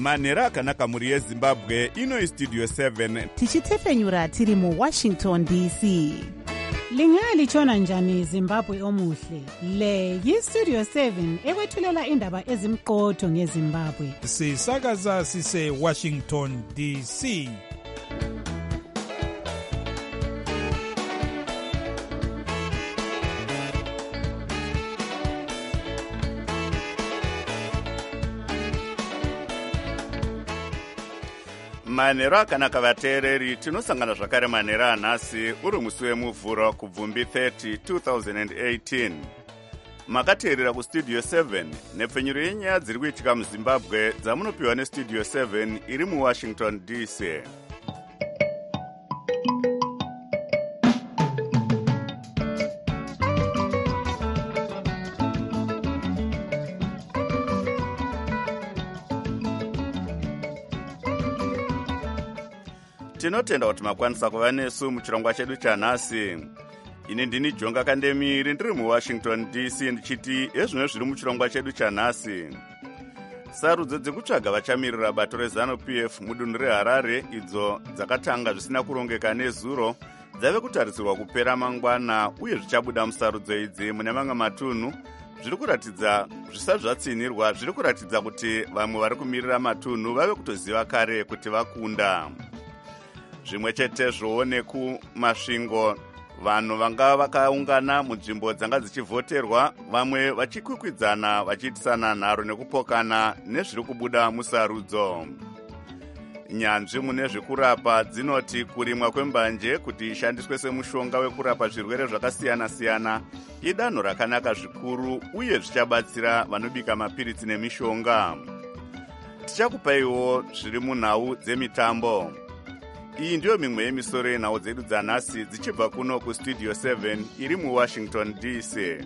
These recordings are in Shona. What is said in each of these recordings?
manhero akanaka mhuri yezimbabwe. Ino Studio 7 tichitefenyura tiri muWashington DC. Lingalitshona njani Zimbabwe omuhle? Le yiStudio 7 ekwethulela indaba ezimqotho ngeZimbabwe. Sisakaza sise Washington DC. manhero akanaka vateereri, tinosangana zvakare manhero anhasi uri musi wemuvhuro kubvumbi 30 2018. Makateerera kuStudio 7 nepfenyuro yenyaya dziri kuitika muZimbabwe dzamunopiwa neStudio 7 iri muWashington DC. Tinotenda kuti makwanisa kuva nesu muchirongwa chedu chanhasi. Ini ndini Jonga Kandemiri ndiri muWashington DC ndichiti ezvimwe zviri muchirongwa chedu chanhasi. Sarudzo dzekutsvaga vachamirira bato reZANU-PF mudunhu reHarare idzo dzakatanga zvisina kurongeka nezuro dzave kutarisirwa kupera mangwana, uye zvichabuda musarudzo idzi mune mamwe matunhu zviri kuratidza zvisati zvatsinirwa, zviri kuratidza kuti vamwe vari kumirira matunhu vave kutoziva kare kuti vakunda. Zvimwe chetezvo nekumasvingo, vanhu vanga vakaungana munzvimbo dzanga dzichivhoterwa, vamwe vachikwikwidzana vachiitisana nharo nekupokana nezviri kubuda musarudzo. Nyanzvi mune zvekurapa dzinoti kurimwa kwembanje kuti ishandiswe semushonga wekurapa zvirwere zvakasiyana-siyana idanho rakanaka zvikuru, uye zvichabatsira vanobika mapiritsi nemishonga. Tichakupaiwo zviri munhau dzemitambo. Iyi ndiyo mimwe yemisoro yenhau dzedu dzanhasi dzichibva kuno kuStudio 7 iri muWashington DC.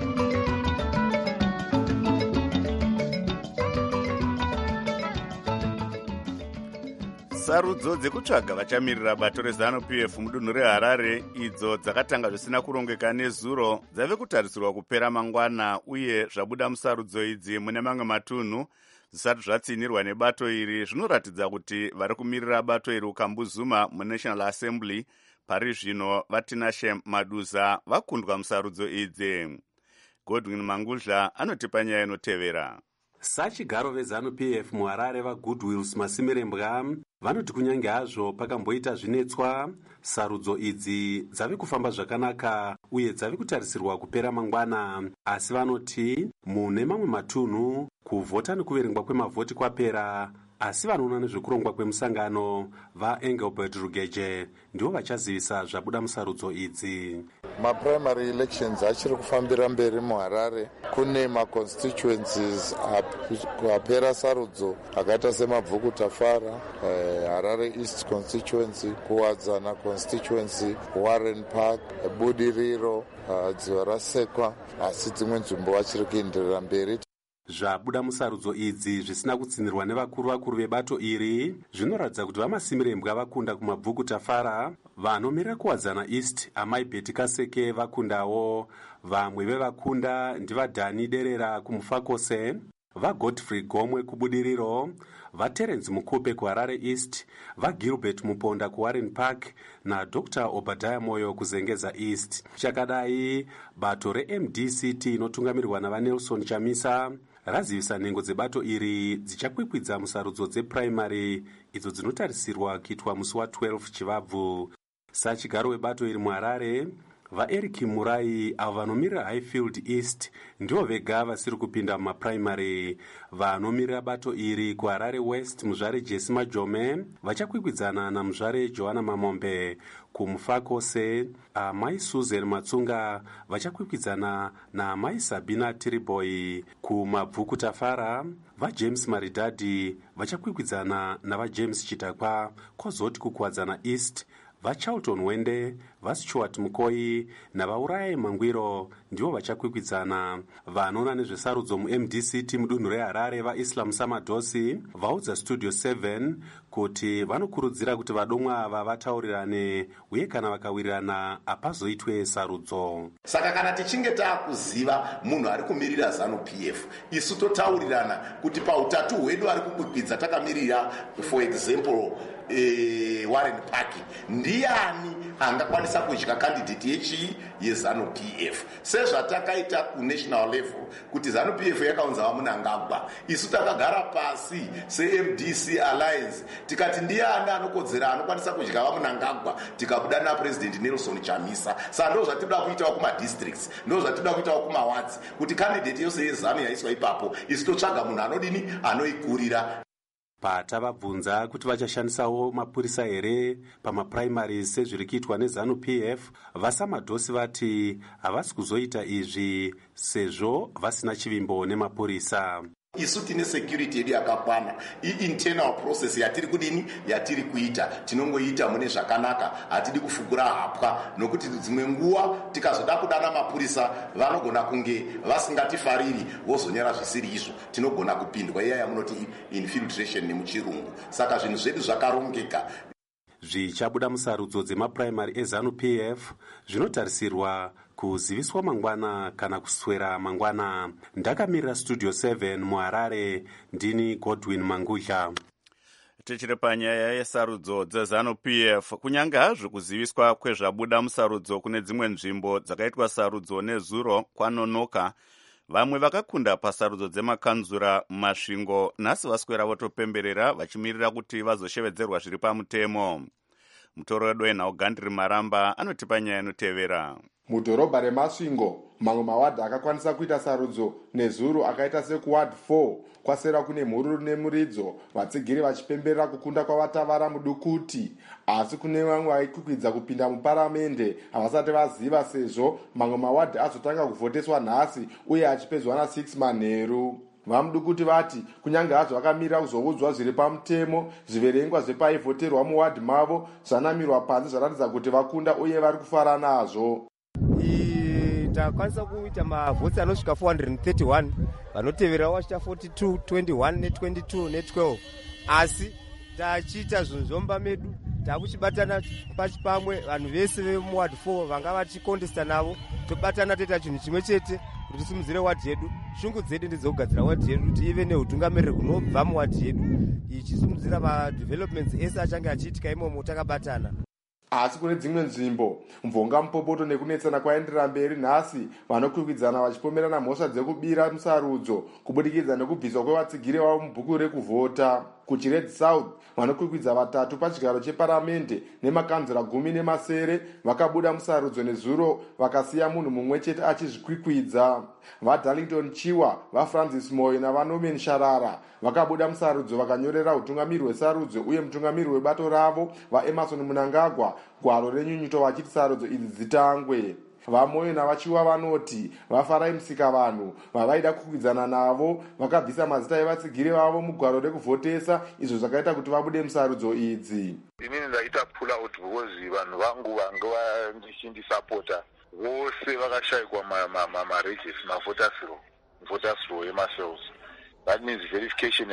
Sarudzo dzekutsvaga vachamirira bato reZANU-PF mudunhu reHarare idzo dzakatanga zvisina kurongeka nezuro dzave kutarisirwa kupera mangwana, uye zvabuda musarudzo idzi mune mamwe matunhu zvisati zvatsinirwa nebato iri zvinoratidza kuti vari kumirira bato iri ukambuzuma muNational Assembly pari zvino vaTinashe Maduza vakundwa musarudzo idzi. Godwin Mangudla anotipa nyaya inotevera. Sachigaro veZANU-PF muHarare vaGoodwill Masimirembwa vanoti kunyange hazvo pakamboita zvinetswa, sarudzo idzi dzave kufamba zvakanaka uye dzave kutarisirwa kupera mangwana, asi vanoti mune mamwe matunhu kuvhota nekuverengwa kwemavhoti kwapera, asi vanoona nezvekurongwa kwemusangano vaEngelbert Rugeje ndivo vachazivisa zvabuda musarudzo idzi. Maprimary elections achiri kufambira mberi muHarare. Kune maconstituencies apera sarudzo akaita seMabvukutafara, Harare East constituency, Kuwadzana constituency, Warren Park, Budiriro, Dziva raSekwa, asi dzimwe nzvimbo vachiri kuenderera mberi. Zvabuda musarudzo idzi zvisina kutsinirwa nevakuru vebato iri zvinoratidza kuti vaMasimirembwa vakunda kuMabvukutafara, vanomirira Kuwadzana East Amai Beti Kaseke vakundawo, vamwe vevakunda ndivaDhani Derera kuMufakose, vaGodfrey Gomwe kuBudiriro, vaTerence Mukupe kuHarare East, vaGilbert Muponda kuWarren Park naDr. Obadiah Moyo kuZengeza East. Chakadai bato reMDCT inotungamirirwa navaNelson Chamisa razivisa nhengo dzebato iri dzichakwikwidza musarudzo dzepuraimari idzo dzinotarisirwa kuitwa musi wa12 Chivabvu. Sachigaro webato iri muHarare vaEric Murai avo vanomirira Highfield East ndivo vega vasiri kupinda mumapuraimari. Vanomirira bato iri kuHarare West muzvare Jesse Majome vachakwikwidzana namuzvare Joanna Mamombe. Kumufakose Amai Susan Matsunga vachakwikwidzana naamai Sabina Tiriboy. Kumabvukutafara vaJames Maridadi vachakwikwidzana navaJames Chitakwa. Kwozoti kuKuwadzana East vaCharlton Wende, vaStuart Mukoi navaurayi Mangwiro ndivo vachakwikwidzana. Vanoona nezvesarudzo muMDC mudunhu reHarare vaIslam Samadosi vaudza Studio 7 kuti vanokurudzira kuti vadomwa ava vataurirane uye kana vakawirirana hapazoitwe sarudzo. Saka kana tichinge taakuziva munhu ari kumirira ZANU-PF, isu totaurirana kuti pautatu hwedu ari kukwikwidzana takamirira, for example, Warren Paki, ndiani angakwanisa kudya candidate yeZANU-PF. Sezvatakaita kunational level kuti ZANU-PF yakaunza vaMunangagwa, isu takagara pasi seMDC Alliance tikati ndiani anokodzera anokwanisa kudya vaMunangagwa, tikabuda naPresident Nelson Chamisa. Saka ndo zvatinoda kuitawo kumadistricts, ndo zvatinoda kuitawo kumawards, kuti candidate yose yeZANU yaiswa ipapo isu totsvaga munhu anodini, anoikurira. Patavabvunza kuti vachashandisawo mapurisa here pamaprimaries sezviri kuitwa neZANU-PF, vaSamadosi vati havasi kuzoita izvi sezvo vasina chivimbo nemapurisa. Isu tine security yedu yakakwana, internal process yatiri kudini, yatiri kuita tinongoita mune zvakanaka, hatidi kufukura hapwa, nokuti dzimwe nguva tikazoda kudana mapurisa vanogona kunge vasingatifariri vozonyara zvisiri izvo, tinogona kupindwa iya yamunoti infiltration nemuchirungu. Saka zvinhu zvedu zvakarongeka. Zvichabuda musarudzo dzemapuraimari eZANU-PF zvinotarisirwa kuziviswa mangwana kana kuswera mangwana. Ndakamirira Studio 7 muHarare, ndini Godwin Mangudla. Tichiri panyaya yesarudzo dzeZANU-PF, kunyange hazvo kuziviswa kwezvabuda musarudzo kune dzimwe nzvimbo dzakaitwa sarudzo nezuro kwanonoka, vamwe vakakunda pasarudzo dzemakanzura mumasvingo nhasi vaswera votopemberera vachimirira kuti vazoshevedzerwa zviri pamutemo. Mutorwa wenhau Gandri Maramba anotipa nyaya inotevera. Mudhorobha reMasvingo, mamwe mawadhi akakwanisa kuita sarudzo nezuro akaita sekuward 4 kwasera kune mhururu nemuridzo, vatsigiri vachipemberera kukunda kwavatavara mudukuti. Asi kune vamwe vaikwikwidza kupinda muparamende havasati vaziva, sezvo mamwe mawadhi azotanga kuvhoteswa nhasi uye achipedzwa na6 manheru. Vamudukuti vati kunyange hazvo vakamirira kuzoudzwa zviri pamutemo, zviverengwa zvepaivhoterwa muwadhi mavo zvanamirwa panze zvaratidza kuti vakunda uye vari kufara nazvo. Takwanisa kuita mavhotsi anosvika 431, vanotevera vachiita 42, 21 ne22 ne12. Asi tachiita zvinhu zvomba medu, takuchibatana pachipamwe, vanhu vese vemuward 4 vanga vachikondesta navo, tobatana toita chinhu chimwe chete kuti tisimudzire wadhi yedu. Shungu dzedu ndedzekugadzira wadhi yedu kuti ive neutungamiriri hunobva muwadhi yedu, ichisimudzira madevelopments ese achange achiitika imomo takabatana. Asi kune dzimwe nzvimbo mvonga mupopoto nekunetsana kwaenderera mberi nhasi, vanokwikwidzana vachipomerana mhosva dzekubira musarudzo kubudikidza nekubviswa kwevatsigiri vavo mubhuku rekuvhota. Kuchiredzi South, vanokwikwidza vatatu pachigaro cheparamende nemakanzura 10 vakabuda musarudzo nezuro, vakasiya munhu mumwe chete achizvikwikwidza. VaDarlington Chiwa, vaFrancis Moyo navaNorman Sharara vakabuda musarudzo vakanyorera utungamiri hwesarudzo uye mutungamiri webato ravo vaEmerson Munangagwa gwaro renyunyuto vachiti sarudzo idzi dzitangwe. VaMoyo navaChiwa vanoti vafarai musika vanhu vavaida kukwidzana navo vakabvisa mazita evatsigiri vavo mugwaro rekuvhotesa, izvo zvakaita kuti vabude musarudzo idzi. Inini ndaita pull out because vanhu vangu vanga ndichindisapota vose vakashayikwa maregis mavhoters row emacells. That means verification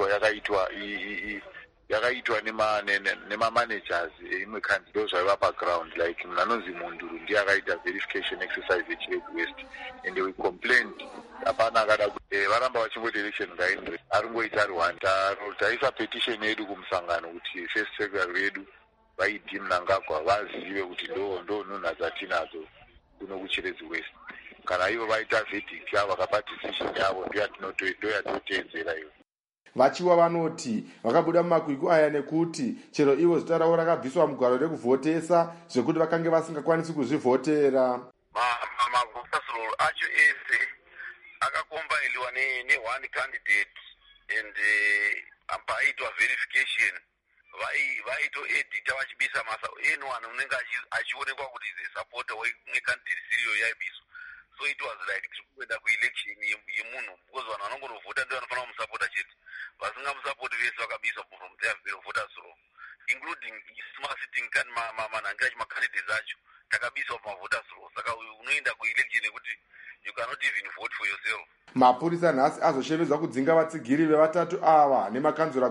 yakaitwa nema-managers imwe candidate zvaiva paground, like munanonzi Munduru ndiye akaita verification exercise yeChirezi West, and we complained hapana akada varamba vachingoti election ngaindwe aringoita ari one. Taisa petition yedu kumusangano kuti first secretary yedu vaidi Mnangagwa vazive kuti ndo nhunha dzatinadzo kuno kuChirezi West. Kana ivo vaita verdict yavo vakapa decision yavo ndo yatotedzera iyo. VaChiwa vanoti vakabuda mumakwiku aya nekuti chero ivo zita ravo rakabviswa mugwaro rekuvhotesa zvekuti vakange vasingakwanisi kuzvivhotera. Mavhoters roll acho ese akakombainiwa ne1 candidate, and paitwa verification vaitoedita vachibisa masa anyone unenge achionekwa kuti the supporter wecandidate siriyo yaibiswa. So it was like kuenda kuelection yemunhu, because vanhu vanongonovhota ndivo vanofanira kumusapota chete, vasingamusapoti vese vakabiswa from their voters roll, including smart sitting saka unoenda kuelection yekuti you cannot even vote for yourself. mapurisa nhasi azoshevedzwa kudzinga vatsigiri vevatatu ava nemakanzura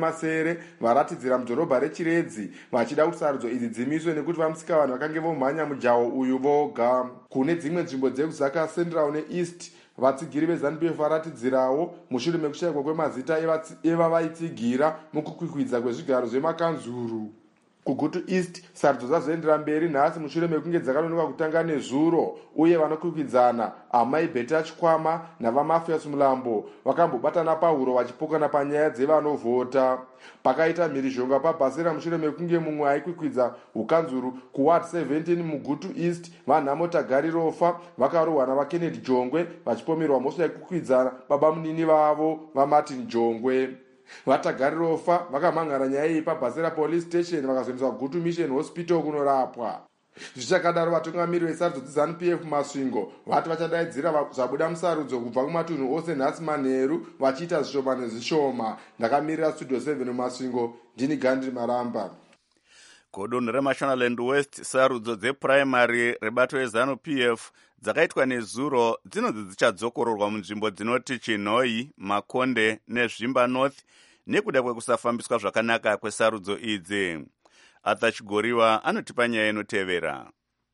10 varatidzira mudhorobha rechiredzi vachida kuti sarudzo idzi dzimiswe nekuti vamusika vanhu vakange vomhanya mujaho uyu voga. Kune dzimwe nzvimbo dzekuzaka central neeast vatsigiri veZANU-PF varatidzirawo mushure mekushayikwa kwemazita evavaitsigira mukukwikwidza kwezvigaro zvemakanzuru. Kugutu East sarudzo dzazoendera mberi nhasi mushure mekunge dzakanonoka kutanga nezuro uye vanokwikwidzaana Amai Beta Chikwama navaMafias Mulambo vakambobatana pahuro vachipokana panyaya dzevanovhota. Pakaita mhirizhonga paBhasera mushure mekunge mumwe aikwikwidza ukanzuru kuward 17 mugutu East vanhamo Tagari Rofa vakarohwa navaKennedy Jongwe vachipomerwa mhosva yekukwikwidza baba munini vavo vaMartin Jongwe. Vatagari Rofa vakamhangara nyaya iyi paBhasera police station vakazoendeswa kuGutu Mission Hospital kunorapwa. Zvichakadaro vatungamiri vesarudzo dzeZANU-PF Masvingo vati vachadaidzira zvabuda musarudzo kubva kumatunhu ose nhasi manheru vachiita zvishoma nezvishoma. Ndakamirira Studio 7 Masvingo, ndini Gandhi Maramba. Kudunhu reMashonaland West sarudzo dzepuraimari rebato reZANU-PF dzakaitwa nezuro dzinonzi dzichadzokororwa munzvimbo dzinoti Chinhoi, Makonde neZvimba North nekuda kwekusafambiswa zvakanaka kwesarudzo idzi. Arthur Chigoriwa anotipa nyaya inotevera.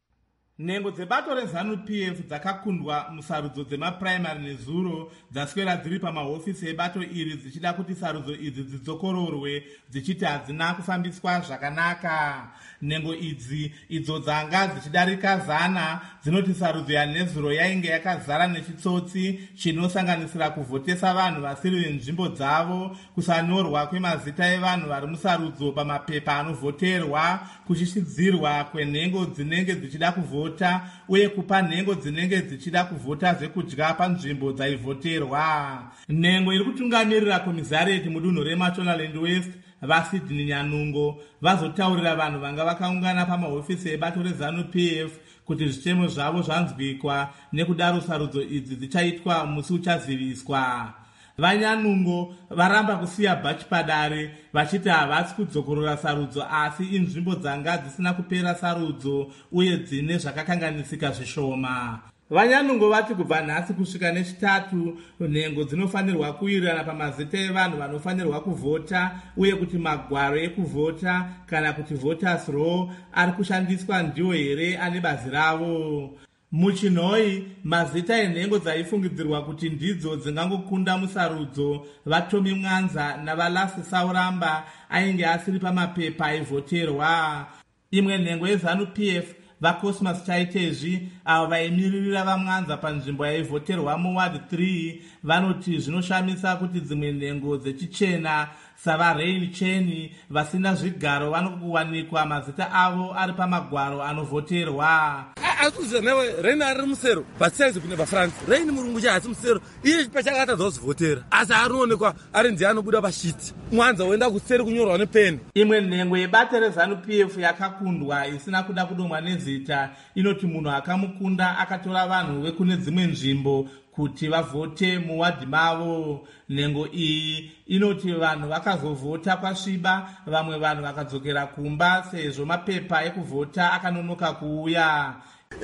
Nhengo dzebato reZANU-PF dzakakundwa musarudzo dzemapuraimari nezuro dzaswera dziri pamahofisi ebato iri dzichida kuti sarudzo idzi dzidzokororwe dzichiti hadzina kufambiswa zvakanaka. Nhengo idzi idzo dzanga dzichidarika 100 dzinoti sarudzo yanezuro yainge yakazara nechitsotsi chinosanganisira kuvhotesa vanhu vasiri venzvimbo dzavo, kusanyorwa kwemazita evanhu vari musarudzo pamapepa anovhoterwa, kushishidzirwa kwenhengo dzinenge dzichida kuvhota uye kupa nhengo dzinenge dzichida kuvhota zvekudya panzvimbo dzaivhoterwa. Nhengo iri kutungamirira komisarieti mudunhu reMashonaland West vaSydney Nyanungo vazotaurira vanhu vanga vakaungana pamahofisi ebato reZANU-PF kuti zvitemo zvavo zvanzwikwa, nekudaro sarudzo idzi dzichaitwa musi uchaziviswa. Vanyanungo varamba kusiya bhachi padare vachiti havasi kudzokorora sarudzo asi inzvimbo dzanga dzisina kupera sarudzo uye dzine zvakakanganisika zvishoma. Vanyanungo vati kubva nhasi kusvika neChitatu nhengo dzinofanirwa kuwirirana pamazita evanhu vanofanirwa kuvhota uye kuti magwaro ekuvhota kana kuti voters roll ari kushandiswa ndiwo here ane bazi ravo. Muchinhoi mazita enhengo dzaifungidzirwa kuti ndidzo dzingangokunda musarudzo vaTomi Mwanza navaLasi Sauramba ainge asiri pamapepa aivhoterwa. Imwe nhengo yeZANU-PF vaCosmas Chaitezvi avo vaimiririra vaMwanza panzvimbo yaivhoterwa muward 3 vanoti zvinoshamisa kuti dzimwe nhengo dzechichena savaRain Cheni vasina zvigaro vanokuwanikwa mazita avo ari pamagwaro anovhoterwa. Akuziva newe Rain ari musero basiaizi kune vaFrance Rain murungu chaasi musero iye pachakatadza kuzivhotera asi arinoonekwa ari ndiye anobuda pashiti. Mwanza woenda kuseri kunyorwa nepeni. Imwe nhengo yebato reZANU-PF yakakundwa isina kuda kudomwa nezita inoti munhu akamukunda akatora vanhu vekune dzimwe nzvimbo kuti vavhote muwadhi mavo. Nhengo iyi inoti vanhu vakazovhota kwasviba, vamwe vanhu vakadzokera kumba sezvo mapepa ekuvhota akanonoka kuuya.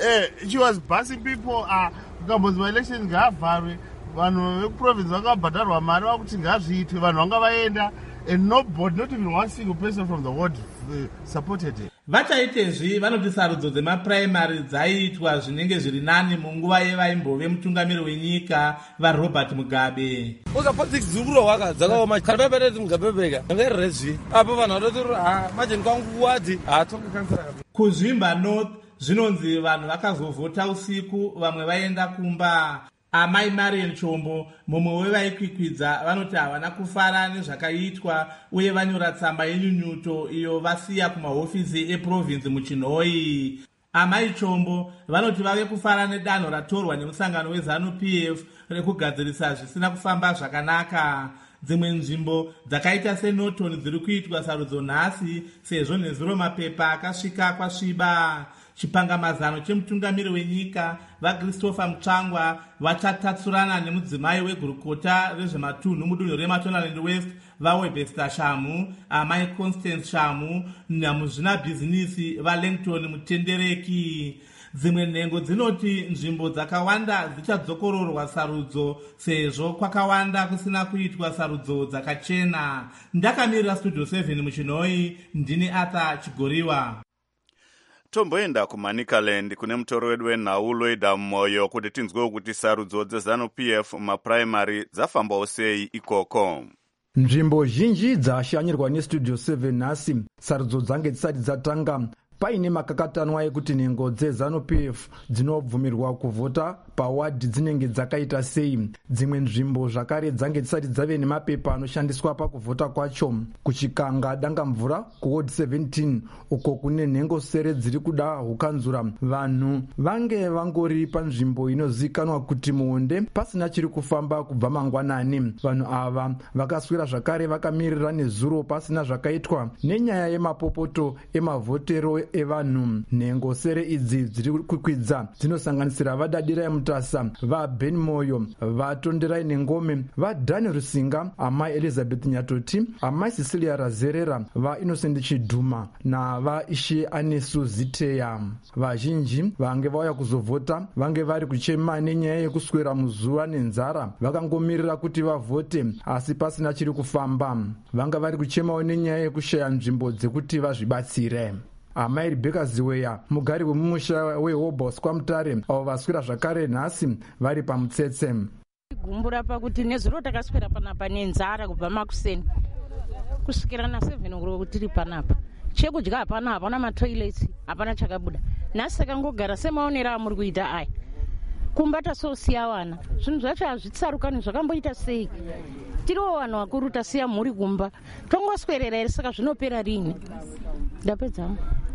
She was busing people kukambozi maelection ngaavharwe vanhu vekuprovince vakabhadharwa mari vakuti ngazviitwe vanhu vanga vaenda and nobody, not even one single person from the ward supported it. Vachaitezvi vanoti sarudzo dzemapuraimari dzaiitwa zvinenge zviri nani munguva yevaimbove mutungamiri wenyika vaRobert Mugabe. Ukapolitics dzikuro waka dzakaoma karabebereti Mugabe ngerezvi apo vanhu vanotori majeni kwangu wadi tonga kansara. Kuzvimba North zvinonzi vanhu vakazovhota usiku vamwe vaenda kumba. Amai Marian Chombo mumwe wevaikwikwidza vanoti havana kufara nezvakaitwa uye vanyora tsamba yenyunyuto iyo vasiya kumahofisi eprovince muChinhoi. Amai Chombo vanoti vave kufara nedanho ratorwa nemusangano weZANU-PF rekugadzirisa zvisina kufamba zvakanaka. Dzimwe nzvimbo dzakaita seNorton dziri kuitwa sarudzo nhasi sezvo nezuro mapepa akasvika kwasviba. Chipangamazano chemutungamiri wenyika vaChristopher Mutsvangwa vachatatsurana nemudzimai wegurukota rezvematunhu mudunhu reMashonaland West vaWebster Shamu, amai Constance Shamu namuzvinabhizinisi vaLangton Mutendereki. Dzimwe nhengo dzinoti nzvimbo dzakawanda dzichadzokororwa sarudzo sezvo kwakawanda kusina kuitwa sarudzo dzakachena. Ndakamirira Studio 7 muChinoi, ndini Arthur Chigoriwa. Tomboenda kuManicaland kune mutoro wedu wenhau Loida Moyo kuti tinzwewo kuti sarudzo dzeZANU-PF mapuraimari dzafambawo sei ikoko. Nzvimbo zhinji dzashanyirwa neStudio 7 nhasi sarudzo dzange dzisati dzatanga paine makakatanwa ekuti nhengo dzeZANU-PF dzinobvumirwa kuvhota pawadhi dzinenge dzakaita sei. Dzimwe nzvimbo zvakare dzange dzisati dzave nemapepa anoshandiswa pakuvhota kwacho. Kuchikanga dangamvura kuward 17 uko kune nhengo sere dziri kuda hukanzura, vanhu vange vangori panzvimbo inozivikanwa kuti muonde pasina chiri kufamba kubva mangwanani. Vanhu ava vakaswera zvakare vakamirira nezuro pasina zvakaitwa nenyaya yemapopoto emavhotero evanhu. Nhengo sere idzi dziri kukwidza dzinosanganisira vadadira mutasa, vaBen Moyo, vatonderai nengome, vaDaniel Rusinga, amai Elizabeth Nyatoti, amai Cecilia Razerera, vaInnocent Chidhuma navaIshe Anesu Ziteya. Vazhinji vange vauya kuzovhota vange vari kuchema nenyaya yekuswera muzuva nenzara, vakangomirira kuti vavhote asi pasina chiri kufamba. Vanga vari kuchemawo nenyaya yekushaya nzvimbo dzekuti vazvibatsire. Amai Rebecca Ziweya, mugari wemumusha weHobos kwaMutare, avo vaswera zvakare nhasi vari pamutsetse. Gumbura pakuti nezuro takaswera panapa nenzara kubva makuseni kusvikira na7 ngoro tiri panapa. Chekudya hapana, hapana matoilets, hapana chakabuda. Nhasi takangogara semaonera muri kuita aya. Kumba tasosiya wana. Zvinhu zvacho hazvitsarukani zvakamboita sei. Tiriwo vanhu vakuru tasiya mhuri kumba. Tongoswerera here saka zvinopera rini? Ndapedza.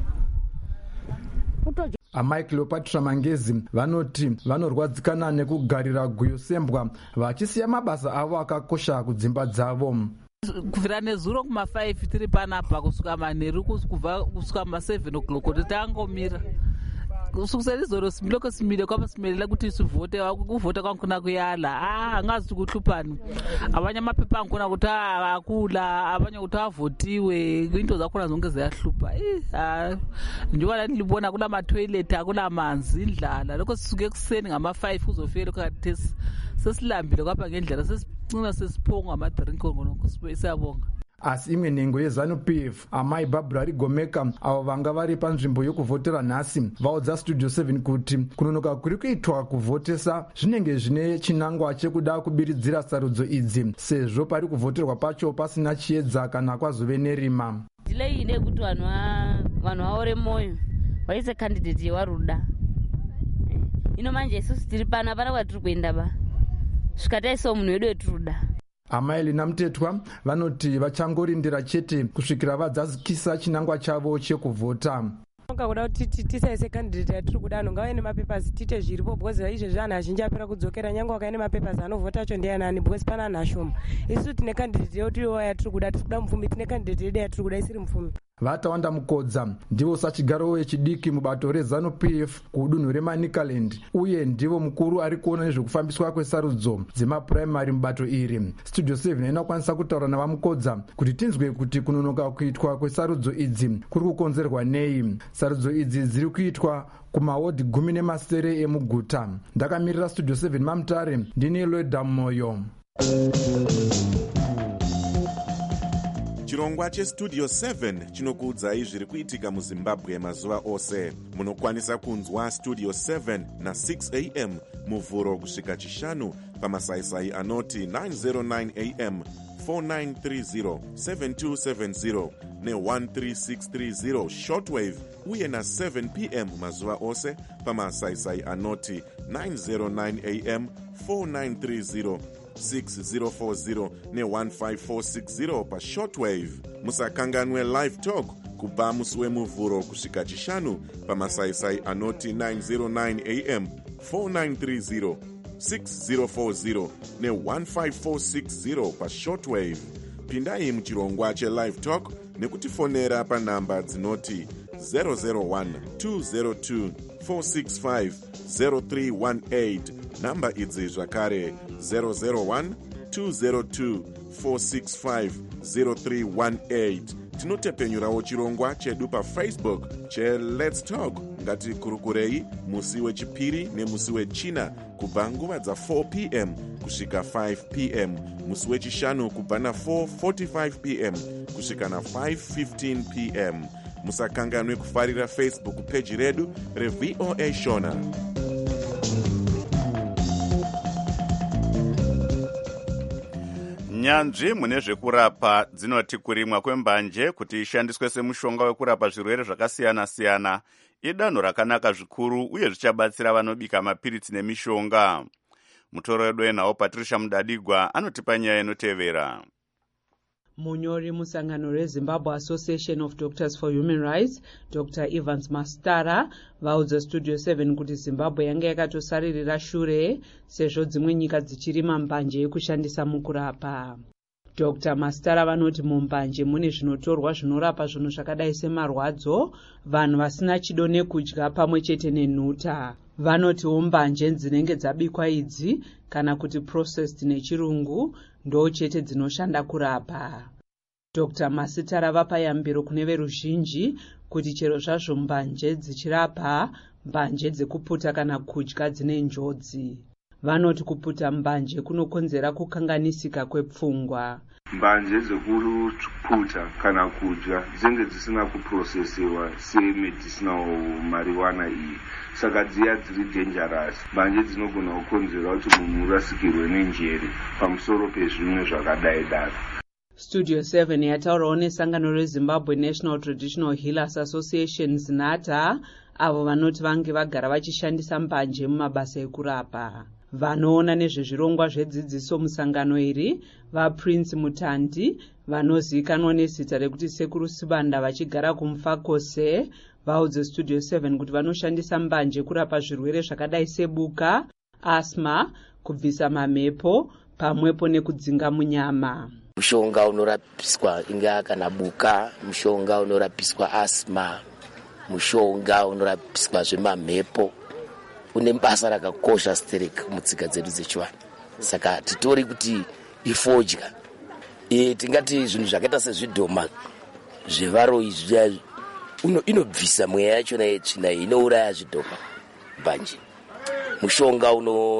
Amai Cleopatra Mangezi vanoti vanorwadzikana nekugarira guyo sembwa vachisiya mabasa avo akakosha kudzimba dzavo. Kubvira nezuro kuma5 tiri panapa kusvika manheru kubva kusvika ma7 o'clock kuti tangomira kusukisira izoro similoko simile kwapa simelela kuti sivhote kuvhota kwankuna kuyala hangazi kuhlupani abanye amapepa ankuna kuti akula abanye kuti avhotiwe into zakhona zonke ziyahlupa njengoba ndilibona kula matoilet akula manzi indlala lokho sisuke ekuseni ngama5 uzofika lokho sesilambile kwapha ngendlela sesicina sesiphonga amadrink ngonoko siyabonga. Asi imwe nhengo yeZANU-PF amai Barbara Rigomeka avo vanga vari panzvimbo yokuvhotera nhasi vaudza Studio 7 kuti kunonoka kuri kuitwa kuvhotesa zvinenge zvine chinangwa chekuda kubiridzira sarudzo idzi sezvo pari kuvhoterwa pacho pasina chiedza kana kwazove nerima. Delay ine kuti vanhu vaore moyo vaise candidate yewaruda. Ino manje isusu tiri pana para kwatiri kuenda ba svikataisawo munhu wedu wetiruda. Amai Lina Mutetwa vanoti vachangorindira chete kusvikira vadzakisa chinangwa chavo chekuvhota. Kuda kuti tisaise candidate yatiri kuda ngavaine mapepers tite zviripo because izvezvi vanhu azhinji apera kudzokera nyange wakaine mapepers anovhota acho ndianani because pana anhu ashoma. Isu tine candidate yedu yatiri kuda, tiri kuda mupfumi, tine candidate yedu yatiri kuda isiri mupfumi. Vatawanda Mukodza ndivo sachigaro wechidiki mubato reZANU-PF kudunhu reManicaland uye ndivo mukuru ari kuona nezvekufambiswa kwesarudzo dzemapuraimari mubato iri. Studio 7 inokwanisa kutaura navamukodza kuti tinzwe kuti kunonoka kuitwa kwesarudzo idzi kuri kukonzerwa nei. Sarudzo idzi dziri kuitwa kumawodhi 10 emuguta. Ndakamirira Studio 7 maMutare, ndini Loida Moyo. Chirongwa cheStudio 7 chinokuudzai zviri kuitika muZimbabwe mazuva ose. Munokwanisa kunzwa Studio 7 na6 am muvhuro kusvika chishanu pamasaisai anoti 909 am 4930 7270 ne13630 shortwave uye na7 pm mazuva ose pamasaisai anoti 909 am 4930 6040 ne15460 pashortwave. Musakanganwe live talk kubva musi wemuvhuro kusvika chishanu pamasaisai anoti 909 am 4930 6040 ne15460 pashortwave. Pindai muchirongwa chelive talk nekutifonera panhamba dzinoti 001 202 465 0318. Namba idzi zvakare 001 202 465 0318. Tinotepenyurawo chirongwa chedu paFacebook cheLet's Talk ngatikurukurei musi wechipiri nemusi wechina kubva nguva dza4 p.m. kusvika 5 p.m. musi wechishanu kubva na4:45 p.m. kusvika na5:15 p.m. musakanganwe kufarira Facebook page redu reVOA Shona. Nyanzvi mune zvekurapa dzinoti kurimwa kwembanje kuti ishandiswe semushonga wekurapa zvirwere zvakasiyana-siyana idanho rakanaka zvikuru uye zvichabatsira vanobika mapiritsi nemishonga. Mutoro wedu enhawo Patricia Mudadigwa anotipa nyaya inotevera. Munyori musangano reZimbabwe Association of Doctors for Human Rights, Dr. Evans Mastara, vaudza Studio 7 kuti Zimbabwe yanga yakatosaririra shure sezvo dzimwe nyika dzichirima mbanje yekushandisa mukurapa. Dr. Mastara vanoti mumbanje mune zvinotorwa zvinorapa zvinhu zvakadai semarwadzo, vanhu vasina chido nekudya pamwe chete nenhuta. Vanotiwo mbanje dzinenge dzabikwa idzi kana kuti processed nechirungu ndo chete dzinoshanda kurapa. Dr. Masitara vapa yambiro kune veruzhinji kuti chero zvazvo mbanje dzichirapa, mbanje dzekuputa kana kudya dzine njodzi. Vanoti kuputa mbanje kunokonzera kukanganisika kwepfungwa. Mbanje dzekuputa kana kudya dzinenge dzisina kuprocessiwa semedicinal marijuana iyi, saka dziya dziri dangerous. Mbanje dzinogona kukonzera kuti munhu urasikirwe nenjere pamusoro pezvimwe zvakadai daro. Studio 7 yataurawo nesangano reZimbabwe National Traditional Healers Association ZINATA, avo vanoti vange vagara vachishandisa mbanje mumabasa ekurapa. Vanoona nezvezvirongwa zvedzidziso musangano iri, vaPrince Mutandi, vanozivikanwa nezita rekuti Sekuru Sibanda vachigara kuMufakose, vaudze Studio 7 kuti vanoshandisa mbanje kurapa zvirwere zvakadai sebuka, asthma, kubvisa mamhepo, pamwepo nekudzinga munyama. Mushonga unorapiswa inga kana buka, mushonga unorapiswa asthma, mushonga unorapiswa zvemamhepo. Une basa rakakosha sterek mutsika dzedu dzechivanhu. Saka titori kuti ifodya. Tingati zvinhu zvakaita sezvidhoma zvevaro izvi inobvisa mweya yachona yetsvina inouraya zvidhoma mbanje. Mushonga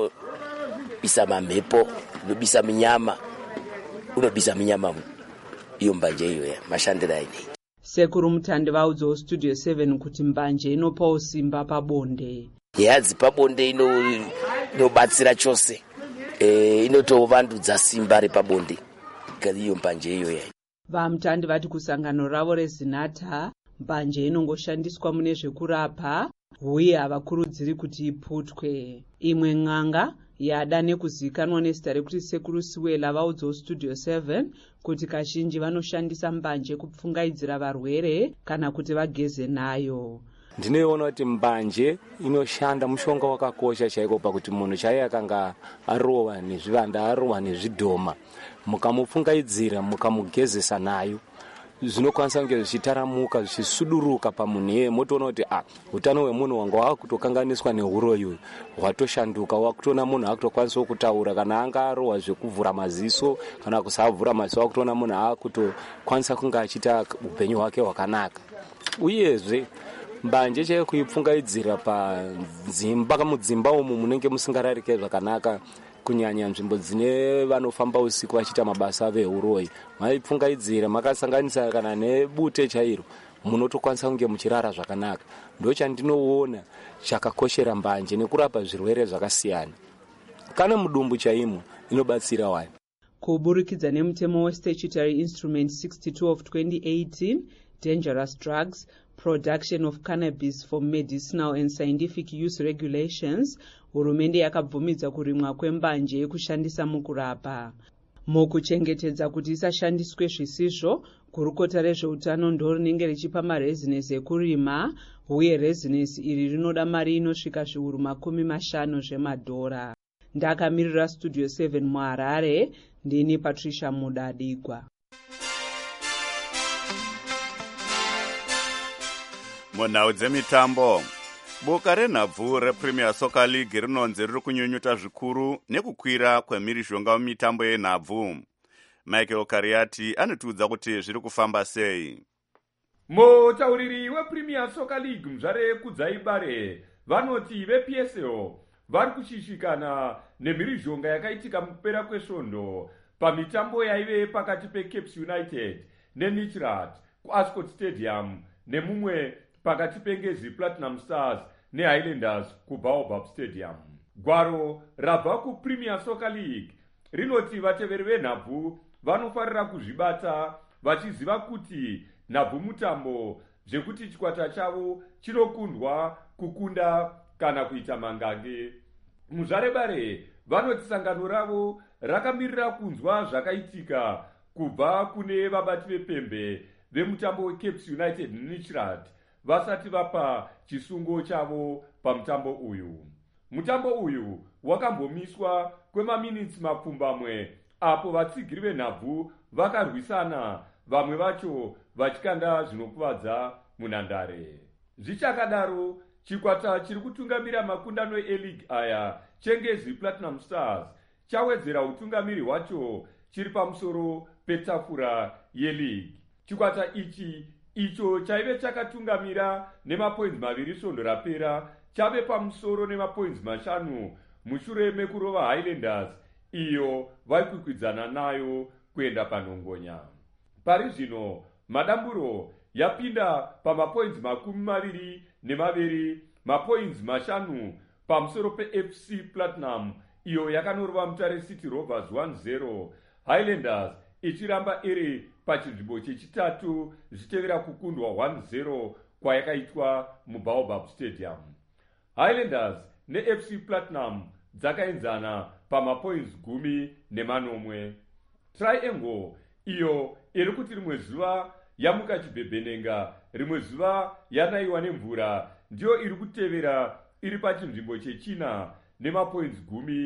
unobisa mamhepo, unobisa minyama, unobisa minyama iyo mbanje iyo mashandira ine. Sekuru Mutandi vaudzawo Studio 7 kuti mbanje inopawo simba pabonde. Yadzi pabonde inobatsira chose. Inotovandudza simba repabonde. Iyo mbanje iyo yayi. VaMutandi vati kusangano ravo reZINATA, mbanje inongoshandiswa mune zvekurapa uye havakurudziri kuti iputwe. Imwe n'anga yada nekuzivikanwa nezita rekuti Sekuru Siwela vaudzawo Studio 7 kuti kazhinji vanoshandisa mbanje kupfungaidzira varwere kana kuti vageze nayo. Ndinoona kuti mbanje inoshanda mushonga wakakosha chaiko pakuti munhu chaiye akanga arowa nezvivanda, arowa nezvidhoma, mukamupfungaidzira mukamugezesa nayo, zvinokwanisa kunge zvichitaramuka zvichisuduruka pamunhu iyeye, motoona kuti utano hwemunhu wanga wakutokanganiswa neuroyi hwatoshanduka, wakutoona munhu akutokwanisa kutaura kana anga arowa zvekuvhura maziso kana kusavhura maziso, wakutoona munhu akutokwanisa kunge achiita upenyu hwake hwakanaka. Uyezve mbanje chaiyo kuipfungaidzira mudzimba umu munenge musingararike zvakanaka, kunyanya nzvimbo dzine vanofamba usiku vachiita mabasa avo euroyi, maipfungaidzira makasanganisa kana nebute chairo, munotokwanisa kunge muchirara zvakanaka. Ndochandinoona chakakoshera mbanje nekurapa zvirwere zvakasiyana. Kana mudumbu chaimo inobatsira wani. Kuburikidza nemutemo weStatutory Instrument 62 of 2018, Dangerous Drugs, Production of Cannabis for Medicinal and Scientific Use Regulations, hurumende yakabvumidza kurimwa kwembanje yekushandisa mukurapa. Mukuchengetedza kuti isashandiswe zvisizvo, gurukota rezveutano ndo rinenge richipa marezinesi ekurima, uye rezinesi iri rinoda mari inosvika zviuru $50 zvemadhora. Ndakamirira Studio 7 muHarare, ndini Patricia Mudadigwa. Munhau dzemitambo, boka renhabvu rePremier Soccer League rinonzi riri kunyunyuta zvikuru nekukwira kwemhirizhonga mumitambo yenhabvu. Michael Kariati anotiudza kuti zviri kufamba sei. Mutauriri wePremier Soccer League Mzvare Kudzaibare vanoti vePSL vari kushishikana nemhirizhonga yakaitika mukupera kwesvondo pamitambo yaive pakati peCapes United neNichrat kuAscot Stadium nemumwe pakati peNgezi Platinum Stars neHighlanders kuBaobab Stadium. Gwaro rabva kuPremier Soccer League rinoti vateveri venhabvu vanofarira kuzvibata vachiziva kuti nhabvu mutambo zvekuti chikwata chavo chinokundwa kukunda kana kuita mangange. Muzvarebare vanoti sangano ravo rakamirira kunzwa zvakaitika kubva kune vabati vepembe vemutambo weCapes United neNichrat vasati vapa chisungo chavo pamutambo uyu. Mutambo uyu wakambomiswa kwemaminitsi mapfumbamwe apo vatsigiri venhabvu vakarwisana, vamwe vacho vachikanda zvinokuvadza munhandare. Zvichakadaro, chikwata chiri kutungamira makundano e-league aya cheNgezi Platinum Stars chawedzera utungamiri hwacho chiri pamusoro petafura ye-league. Chikwata ichi icho chaive chakatungamira nemapoints 2 svondo rapera chave pamusoro nemapoints 5 mushure mekurova Highlanders iyo vaikwikwidzaana nayo kuenda panhongonya. Pari zvino madamburo yapinda pamapoints 22, mapoints 5 pamusoro peFC Platinum iyo yakanorova Mutare City Rovers 1-0, Highlanders ichiramba iri pachinzvimbo chechitatu zvichitevera kukundwa 1-0 kwayakaitwa muBaobab Stadium. Highlanders neFC Platinum dzakaenzana pamapoints 10. Triangle iyo iri kuti rimwe zuva yamuka chibhebhenenga, rimwe zuva yanaiwa nemvura, ndiyo iri kutevera iri pachinzvimbo chechina nemapoints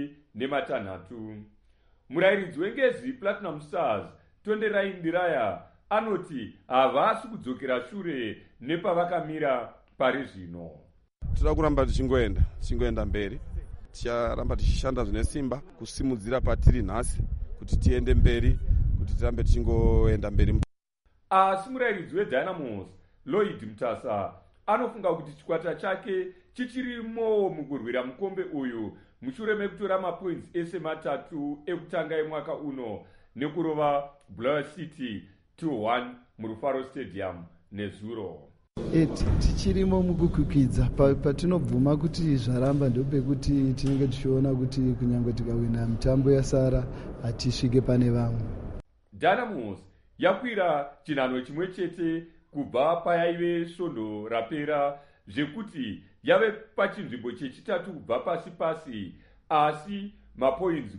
16. Murayiridzi weNgezi Platinum Stars Tonderai Ndiraya anoti havasi kudzokera shure nepavakamira pari zvino. Tinoda kuramba tichingoenda mberi, ticharamba tichishanda zvine simba kusimudzira patiri nhasi kuti tiende mberi, kuti tirambe tichingoenda mberi. Asi murayiridzi weDynamos Lloyd Mutasa anofunga kuti chikwata chake chichirimo mukurwira mukombe uyu mushure mekutora mapoints ese 3 ekutanga emwaka uno nekurova Bulawayo City 2-1 muRufaro Stadium nezuro. Tichirimo mukukwikwidza patinobvuma kuti zvaramba ndopekuti tinenge tichiona kuti kunyange tikawina mitambo yasara hatisvike pane vamwe. Dynamos yakwira chinhanho chimwe chete kubva payaive svondo rapera, zvekuti yave pachinzvimbo chechitatu kubva pasi asi mapoints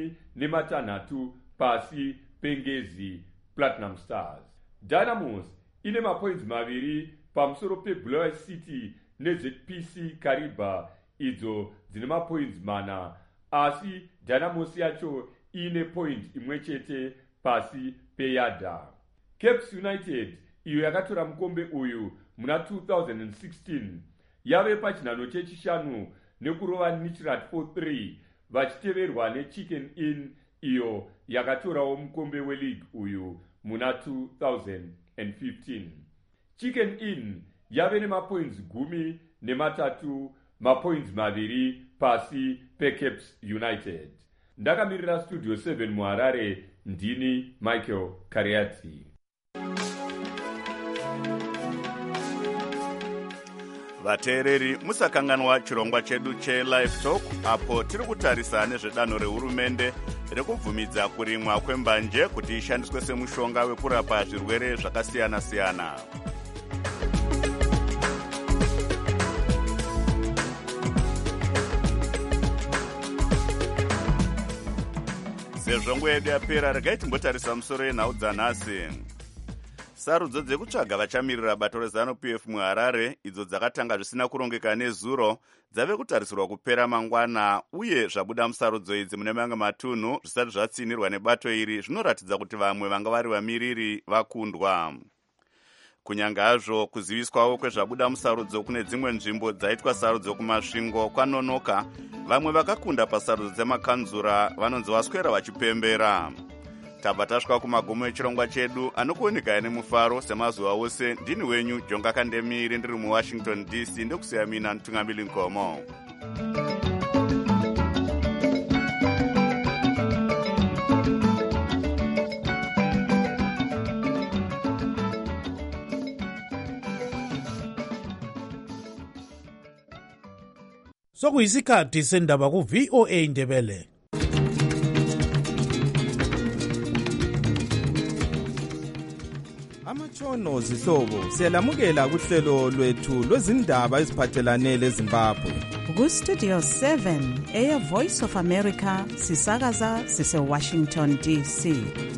16 pasi peNgezi Platinum Stars. Dynamos ine mapoints 2 pamusoro peBulawayo City neZPC Kariba idzo dzine mapoints 4, asi Dynamos yacho ine point imwe chete pasi peYada. Capes United iyo yakatora mukombe uyu muna 2016 yave pachinhanho chechishanu nekurova Nichrat 4-3 vachiteverwa neChicken Inn iyo yakatorawo mukombe weleague uyu muna 2015. Chicken Inn yave nemapoints 13, mapoints 2 pasi peCapes United. Ndakamirira Studio 7 muHarare, ndini Michael Kariati. Vateereri, musakanganwa chirongwa chedu cheLive Talk apo tiri kutarisa nezvedanho rehurumende rekubvumidza kurimwa kwembanje kuti ishandiswe semushonga wekurapa zvirwere zvakasiyana-siyana. Sezvo nguva yedu yapera, regai timbotarisa musoro yenhau dzanhasi. Sarudzo dzekutsvaga vachamirira bato reZANU-PF muHarare, idzo dzakatanga zvisina kurongeka nezuro, dzave kutarisirwa kupera mangwana, uye zvabuda musarudzo idzi mune mamwe matunhu zvisati zvatsinirwa nebato iri zvinoratidza kuti vamwe vanga vari vamiriri vakundwa. Kunyange hazvo kuziviswawo kwezvabuda musarudzo kune dzimwe nzvimbo dzaitwa sarudzo kumasvingo kwanonoka, vamwe vakakunda pasarudzo dzemakanzura vanonzi vaswera vachipembera. tabva tasvika kumagumo echirongwa chedu anokuoneka nemufaro semazuva ose. Ndini wenyu Jonga Kandemiri ndiri muWashington DC ndekusiya mina Ntungamili Nkomo. Sokuyisikhathi sendaba ku-VOA Ndebele. Amatshono zihlobo siyalamukela kuhlelo lwethu lwezindaba eziphathelane leZimbabwe. Ku-Studio 7 Air Voice of America sisakaza sise-Washington DC.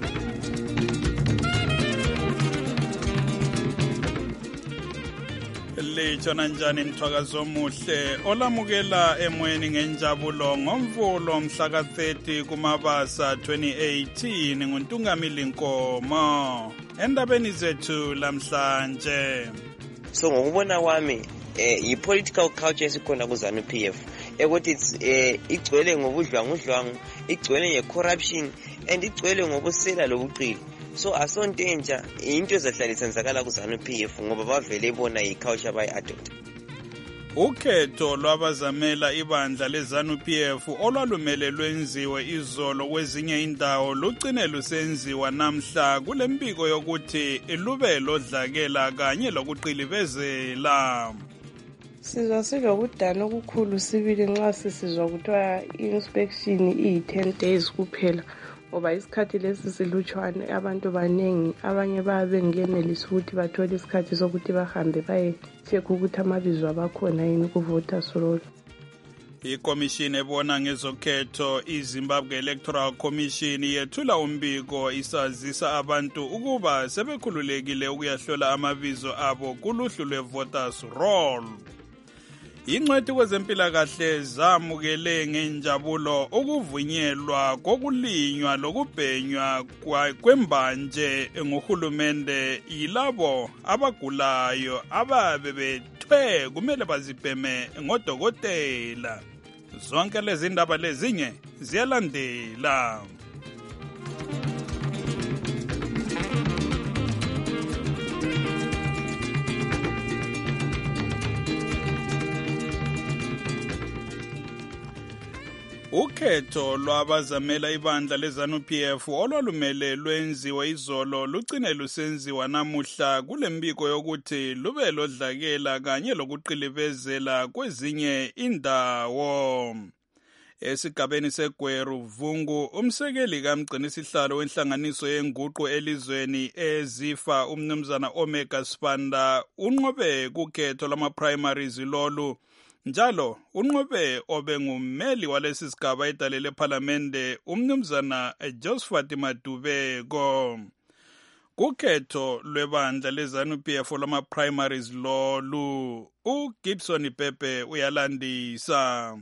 Litshona njani nithwakazo omuhle olamukela emweni ngenjabulo ngomvulo mhla ka-30 kuMabasa 2018 nguNtungamili Nkomo endabeni zethu lamhlanje. So ngokubona kwami i-political culture esikhona ku-ZANU-PF ukuthi igcwele ngobudlwangudlwangu, igcwele nge-corruption and igcwele ngobusela lobuqili. So asonto entsha into ezahlala isenzakala ku-ZANU-PF ngoba bavele bona i-culture bayi-adopt. Ukhetho lwabazamela ibandla le-ZANU-PF olwalumele lwenziwe izolo kwezinye indawo lugcine lusenziwa namhla kule mbiko yokuthi lube lodlakela kanye lokuqilibezela. Sizwa silokudana okukhulu sibili nxa sisizwa kuthiwa i-inspection iyi-10 days kuphela. Ngoba isikhathi lesi silutshwane, abantu baningi, abanye bayabe bengenelisi ukuthi bathole isikhathi sokuthi bahambe baye-check ukuthi amabizo abakhona yini ku-voters roll. Ikomishini ebona ngezokhetho iZimbabwe Electoral Commission yethula umbiko isazisa abantu ukuba sebekhululekile ukuyahlola amabizo abo kuluhlu lwe-voters roll. Ingcwethi kwezempilakahle zamukele ngenjabulo ukuvunyelwa kokulinywa lokubhenywa kwembanje ngohulumende yilabo abagulayo ababe bethwe kumele bazibheme ngodokotela. Zonke lezi ndaba lezinye ziyalandela. Ukhetho lwabazamela ibandla le-ZANU-PF olwalumele lwenziwe izolo lugcine lusenziwa namuhla kule mbiko yokuthi lube lodlakela kanye lokuqilibezela kwezinye indawo. Esigabeni seGweru Vungu, umsekeli kamgcinisihlalo wenhlanganiso yenguqu elizweni ezifa umnumzana Omega Sibanda unqobe kukhetho lama-primaries lolu. Njalo unqobe obengummeli walesi sigaba edale lephalamende umnumzana Josephat Madubeko. Kukhetho lwebandla le-ZANU-PF lama-primaries lolu uGibson Pepe uyalandisa.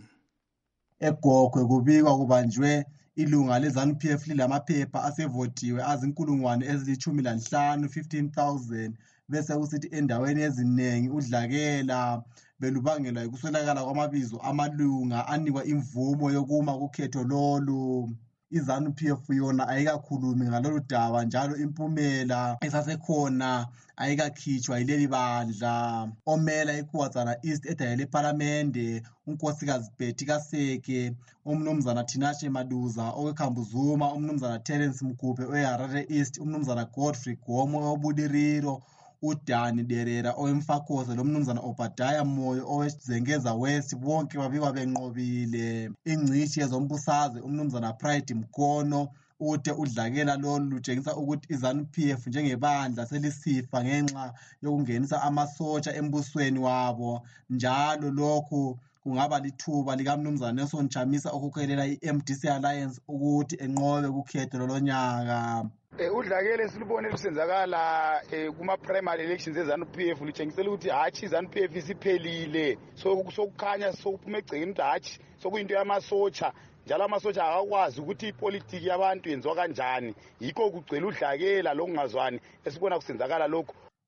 eGogwe kubikwa kubanjwe ilunga le-ZANU-PF lilamaphepha asevotiwe azinkulungwane ezili-15 15,000 bese kusithi endaweni eziningi udlakela belubangelwa yikuswelakala kwamabizo amalunga anikwa imvumo yokuma kukhetho lolu. iZANU-PF yona ayikakhulumi ngalolu daba njalo impumela esasekhona ayikakhitshwa yileli bandla. Omela iKuwadzana East edale lephalamende unkosikazi Betty Kaseke, umnumzana Tinashe Maduza oweKhambuzuma, umnumzana Terence Mgubhe oweHarare East, umnumzana Godfrey Gomo owobuliriro, uDani Derera owemfakoze lomnumzana Obadiah Moyo owezengeza West bonke babikwa benqobile. Ingcishi yezombusazwe umnumzana Pride Mkono uthe udlakela lolu lutshengisa ukuthi iZANU-PF njengebandla selisifa ngenxa yokungenisa amasotsha embusweni wabo. Njalo lokhu kungaba lithuba likamnumzana Nelson Chamisa okhokhelela i-MDC Alliance ukuthi enqobe kukhetho lolonyaka. Udlakela silubone lusenzakala kuma-primary elections eZANU-PF lutshengisela ukuthi hatshi iZANU-PF isiphelile. Sokukhanya sokuphuma egcekeni ukuthi hatshi sokuyinto yamasotsha, njalo amasotsha akakwazi ukuthi ipolitiki yabantu yenziwa kanjani. Yikho kugcwele udlakela lokungazwani esibona kusenzakala lokho.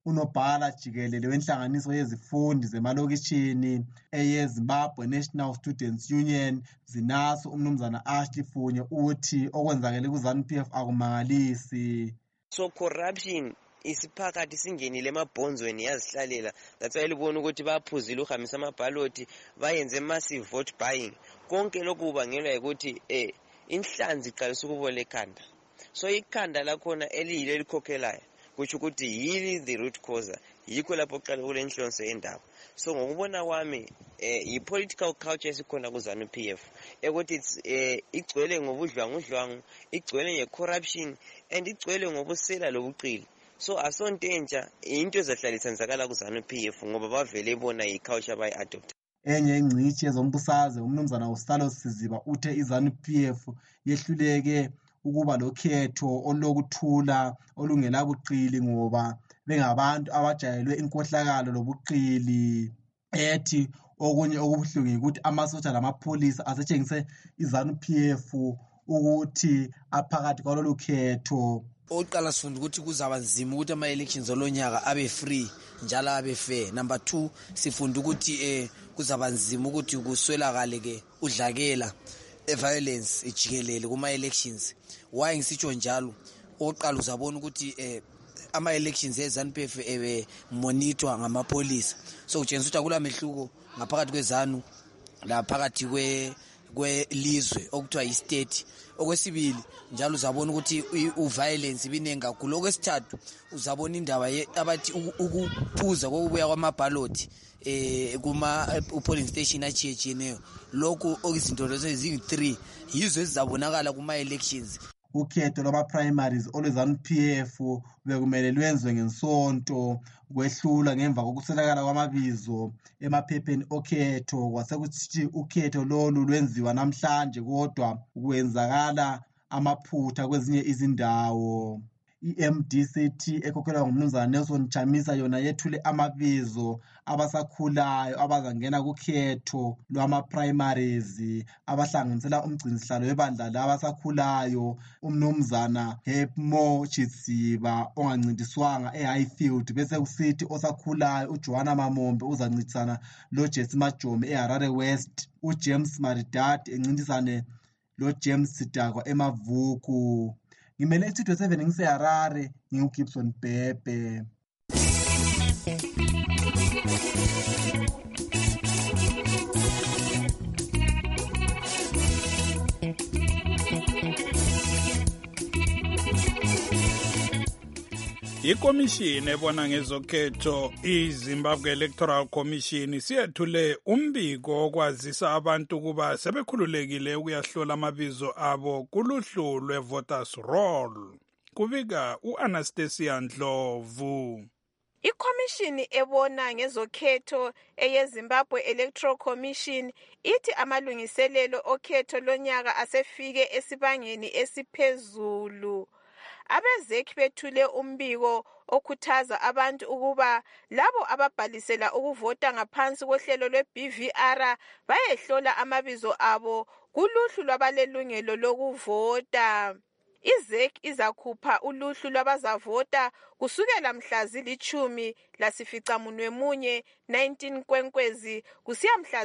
unobhala jikelele wenhlanganiso yezifundi zemalokishini eyeZimbabwe National Students Union ZINASU umnumzana Ashley Funye uthi okwenzakele ku-ZANU-PF akumangalisi. So corruption isiphakathi singenile emabhonzweni yazihlalela, that's why libona ukuthi baphuzile ukuhambisa amabhaloti, bayenze massive vote buying. Konke lokhu kubangelwa ukuthi inhlanzi iqalisa ukubola ekhanda, so ikhanda lakhona eliyilo elikhokhelayo kutsho ukuthi yili the root cause, yikho lapho kuqala kule inhlonso endaba. So ngokubona kwami i-political culture esikhona ku-ZANU-PF ukuthi igcwele ngobudlwangudlwangu, igcwele nge-corruption and igcwele ngobusela lobuqili. So asonto entsha into ezahlala ithenzakala ku-ZANU-PF ngoba bavele bona i-culture bayi-adopta. Enye ingcitshi yezombusazwe umnumzana uSalo Siziba uthe i-ZANU-PF yehluleke ukuba lokhetho olukuthula olungelabuqili ngoba bengabantu abajayelwe inkohlakalo lobuqili. Ethi okunye okubuhlungu ukuthi amasotsha lamapholisa asetshengise i-ZANU-PF ukuthi aphakathi kwalolu khetho. Oqala sifunda ukuthi kuzaba nzima ukuthi ama-elections olonyaka abe free njalo abe fair. Number 2 sifunda ukuthi kuzaba nzima ukuthi kuswelakale ke udlakela violence ejikelele kuma-elections. Why ngisitsho njalo? Oqala uzabona ukuthi ama-elections e-ZANU-PF monitor ngamapolisa, so kutshengisa ukuthi akula mehluko ngaphakathi kwezanu la phakathi kwelizwe okuthiwa yi-state. Okwesibili njalo uzabona ukuthi u-violence ibinengi kakhulu. Okwesithathu uzabona indaba abathi ukuphuza kokubuya kwamabhaloti kuma-polling station achiyechiyeneyo. Lokhu okuzinto lezo ezingu-3 yizo ezizabonakala kuma-elections. Ukhetho lwama-primaries olwe-ZANU-PF bekumele lwenziwe ngesonto, kwehlula ngemva kokuswelakala kwamabizo emaphepheni okhetho. Kwasekuthi ukhetho lolu lwenziwa namhlanje kodwa kwenzakala amaphutha kwezinye izindawo. I-MDCT ekhokhelwa ngumnumzana Nelson Chamisa yona yethule amabizo abasakhulayo abazangena kukhetho lwama-primaries abahlanganisela umgcinisihlalo webandla labasakhulayo umnumzana Hepmo Chitsiba ongancintiswanga eHighfield, bese kusithi osakhulayo uJohana Mamombe uzancintisana loJesse Majomi eHarare West, uJames Maridadi encintisane loJames Sidakwa eMavuku. Ngimele iStudio 7 ngiseHarare, nginguGibson Bhebhe. Ikomishini ebona ngezokhetho iZimbabwe Electoral Commission siyethule umbiko okwazisa abantu ukuba sebekhululekile ukuyahlola amabizo abo kuluhlu lwe-voters roll. Kubika u-Anastasia Ndlovu. Ikomishini ebona ngezokhetho eyeZimbabwe Electoral Commission ithi amalungiselelo okhetho lonyaka asefike esibangeni esiphezulu. Abezeki bethule umbiko okhuthaza abantu ukuba labo ababhalisela ukuvota ngaphansi kohlelo lwe-BVR bayehlola amabizo abo kuluhlu lwabalelungelo lokuvota. IZEC izakhupha uluhlu lwabazavota kusukela mhla zili-10 19 Kwenkwezi kusiya mhla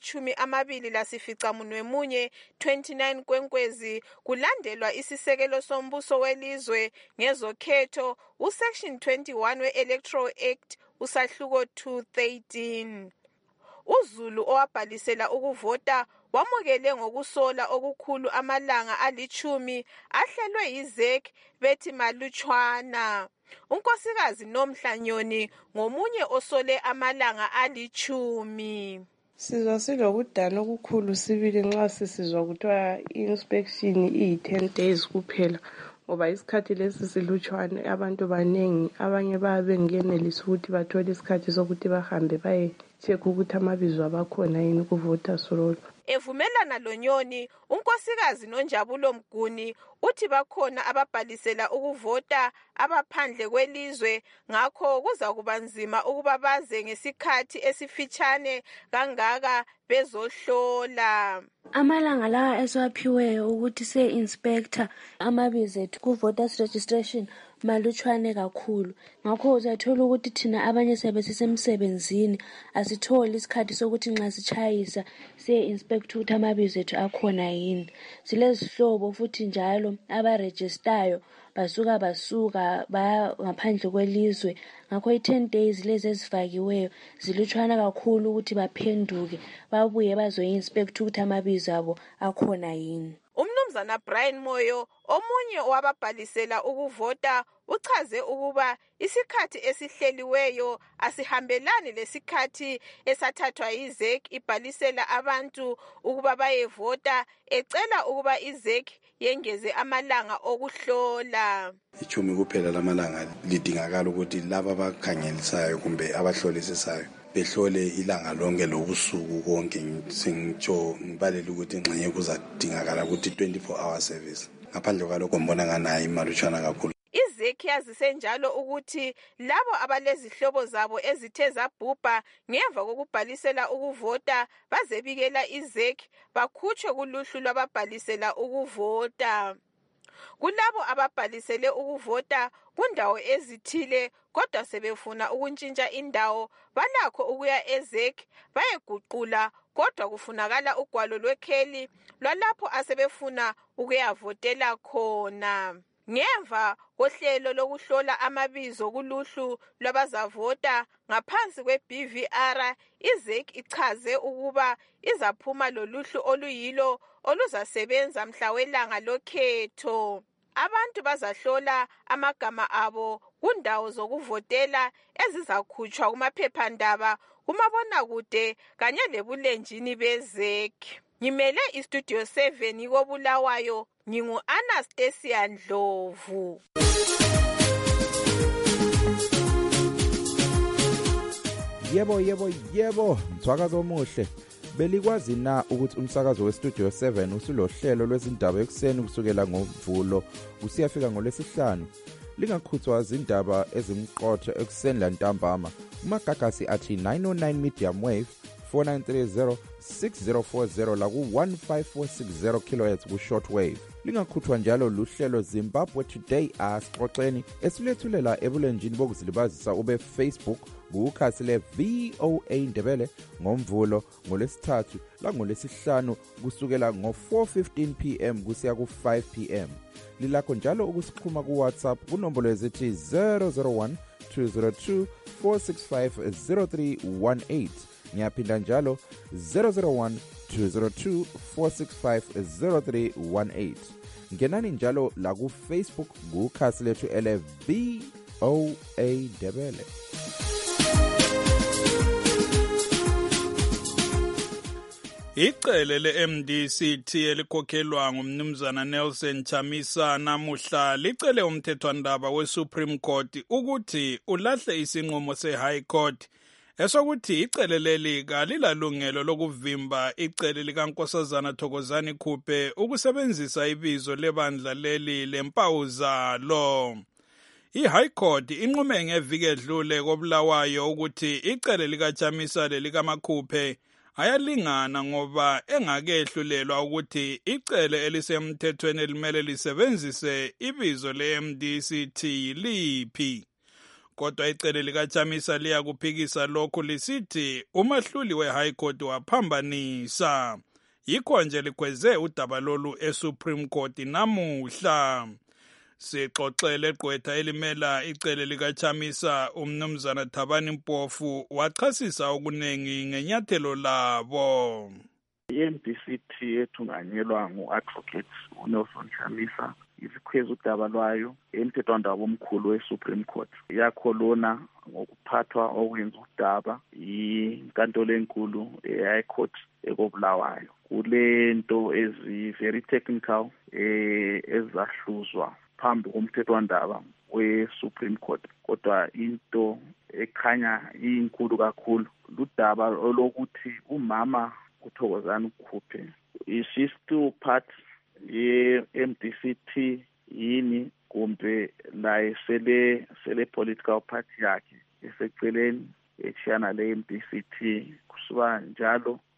zingama-21 29 Kwenkwezi, kulandelwa isisekelo sombuso welizwe ngezokhetho uSection 21 we-Electoral Act usahluko 213. uZulu owabhalisela ukuvota wamukele ngokusola okukhulu amalanga ali-10 ahlelwe yiZEC bethi malutshwana. uNkosikazi Nomhla Nyoni ngomunye osole amalanga ali-10. Sizwa silokudana okukhulu sibili nxa sisizwa kuthiwa i-inspection iyi-10 days kuphela, ngoba isikhathi lesi silutshwane, abantu baningi, abanye bayabe bengenelisi ukuthi bathole isikhathi sokuthi bahambe baye-check ukuthi amabizo abakhona yini ku-voters roll. Evumelana loNyoni, uNkosikazi Nonjabulo Mguni uthi bakhona ababhalisela ukuvota abaphandle kwelizwe, ngakho kuza kuba nzima ukuba baze ngesikhathi esifitshane kangaka bezohlola. Amalanga lawa esiwaphiweyo ukuthi se-inspector amabizo ethu ku-voters registration malutshwane kakhulu. Ngakho uzathola ukuthi thina abanye siyabe sisemsebenzini asitholi isikhathi sokuthi nxa sitshayisa siye-inspect ukuthi amabizo ethu akhona yini. Silezihlobo futhi njalo abarejistayo basuka baya ngaphandle kwelizwe. Ngakho i-10 days lezi ezifakiweyo zilutshwana kakhulu ukuthi baphenduke babuye bazoyi-inspect ukuthi amabizo abo akhona yini. Umnumzana Brian Moyo, omunye wababhalisela ukuvota, uchaze ukuba isikhathi esihleliweyo asihambelani lesikhathi esathathwa yiZEC ibhalisela abantu ukuba bayevota, ecela ukuba iZEC yengeze amalanga okuhlola. 10 kuphela lamalanga lidingakala ukuthi laba abakhangelisayo kumbe abahlolisisayo behlole ilanga lonke lobusuku konke. Sengitsho ngibalela ukuthi ngxenye kuzadingakala ukuthi 24-hour service. Ngaphandle kwalokho mbona nganayo imalutshwana kakhulu. iZEC yazise njalo ukuthi labo abalezihlobo zabo ezithe zabhubha ngemva kokubhalisela ukuvota bazebikela iZEC bakhutshwe kuluhlu lwababhalisela ukuvota. Kulabo ababhalisele ukuvota kundawo ezithile kodwa sebefuna ukuntshintsha indawo, balakho ukuya eZEC bayeguqula, kodwa kufunakala ugwalo lwekheli lwalapho asebefuna ukuyavotela khona. Ngemva kohlelo lokuhlola amabizo kuluhlu lwabazavota ngaphansi kwe-BVR, iZEC ichaze ukuba izaphuma loluhlu oluyilo oluzasebenza mhla welanga lokhetho. Abantu bazahlola amagama abo kundawo zokuvotela ezizakhutshwa kumaphephandaba, kumabonakude kanye lebulenjini beZEC. Ngimele iStudio 7 koBulawayo, ngingu-Anastasia Ndlovu. Yebo, mthwakazi omuhle. Belikwazi na ukuthi umsakazo weStudio 7 usulohlelo lwezindaba ekuseni kusukela ngoMvulo kusiyafika ngoLwesihlanu? Lingakhuthwa izindaba ezimqotho ekuseni lantambama. Umagagasi athi 909 medium wave 4930 6040 la ku-15460 kHz ku-short wave. Lingakhuthwa njalo luhlelo Zimbabwe Today asixoxeni esilethulela ebulenjini bokuzilibazisa ube Facebook kukhasi le-VOA Ndebele ngoMvulo, ngoLwesithathu langoLwesihlanu kusukela ngo-4:15 PM kusiya ku-5 PM. Lilakho njalo ukusixhuma kuWhatsApp kunombolo ezithi 001 202 465 0318. Ngiyaphinda njalo 001 202 465 0318. Ngenani njalo la ku-Facebook kukhasi lethu ele-VOA Ndebele. Icele le-MDCT elikhokhelwa ngumnumzana Nelson Chamisa namuhla licele umthethwandaba we-Supreme Court ukuthi ulahle isinqumo se-High Court esokuthi icele leli kalilalungelo lokuvimba icele likaNkosazana Thokozani Khuphe ukusebenzisa ibizo lebandla leli lempawu zalo. I-High Court inqume ngeviki edlule koBulawayo ukuthi icele likaChamisa lelikaMakhuphe ayalingana ngoba engakehlulelwa ukuthi icele elisemthethweni elimele lisebenzise ibizo le-MDCT liphi. Kodwa icele likaChamisa liyakuphikisa lokhu lisithi umahluli we-High Court waphambanisa. Yikho nje likhweze udaba lolu eSupreme Court namuhla. Sixoxele gqwetha elimela icele likaChamisa umnumzana Thabani Mpofu wachasisa okuningi ngenyathelo labo. I-MDCT ethunganyelwa ngu-Advocate uNelson Chamisa isikhweza udaba lwayo emthethwandaba omkhulu we-Supreme Court. Yakholona ngokuphathwa okwenza udaba inkantolo enkulu e-High Court ekoBulawayo. Kulento ezi-very technical ezahluzwa phambi komthethwandaba we-Supreme Court. Kodwa into ekhanya inkulu kakhulu ludaba olokuthi umama uThokozani Khuphe is she still part ye-MDCT yini kumbe la sele political party yakhe eseceleni echiyana le-MDCT. Kusuka njalo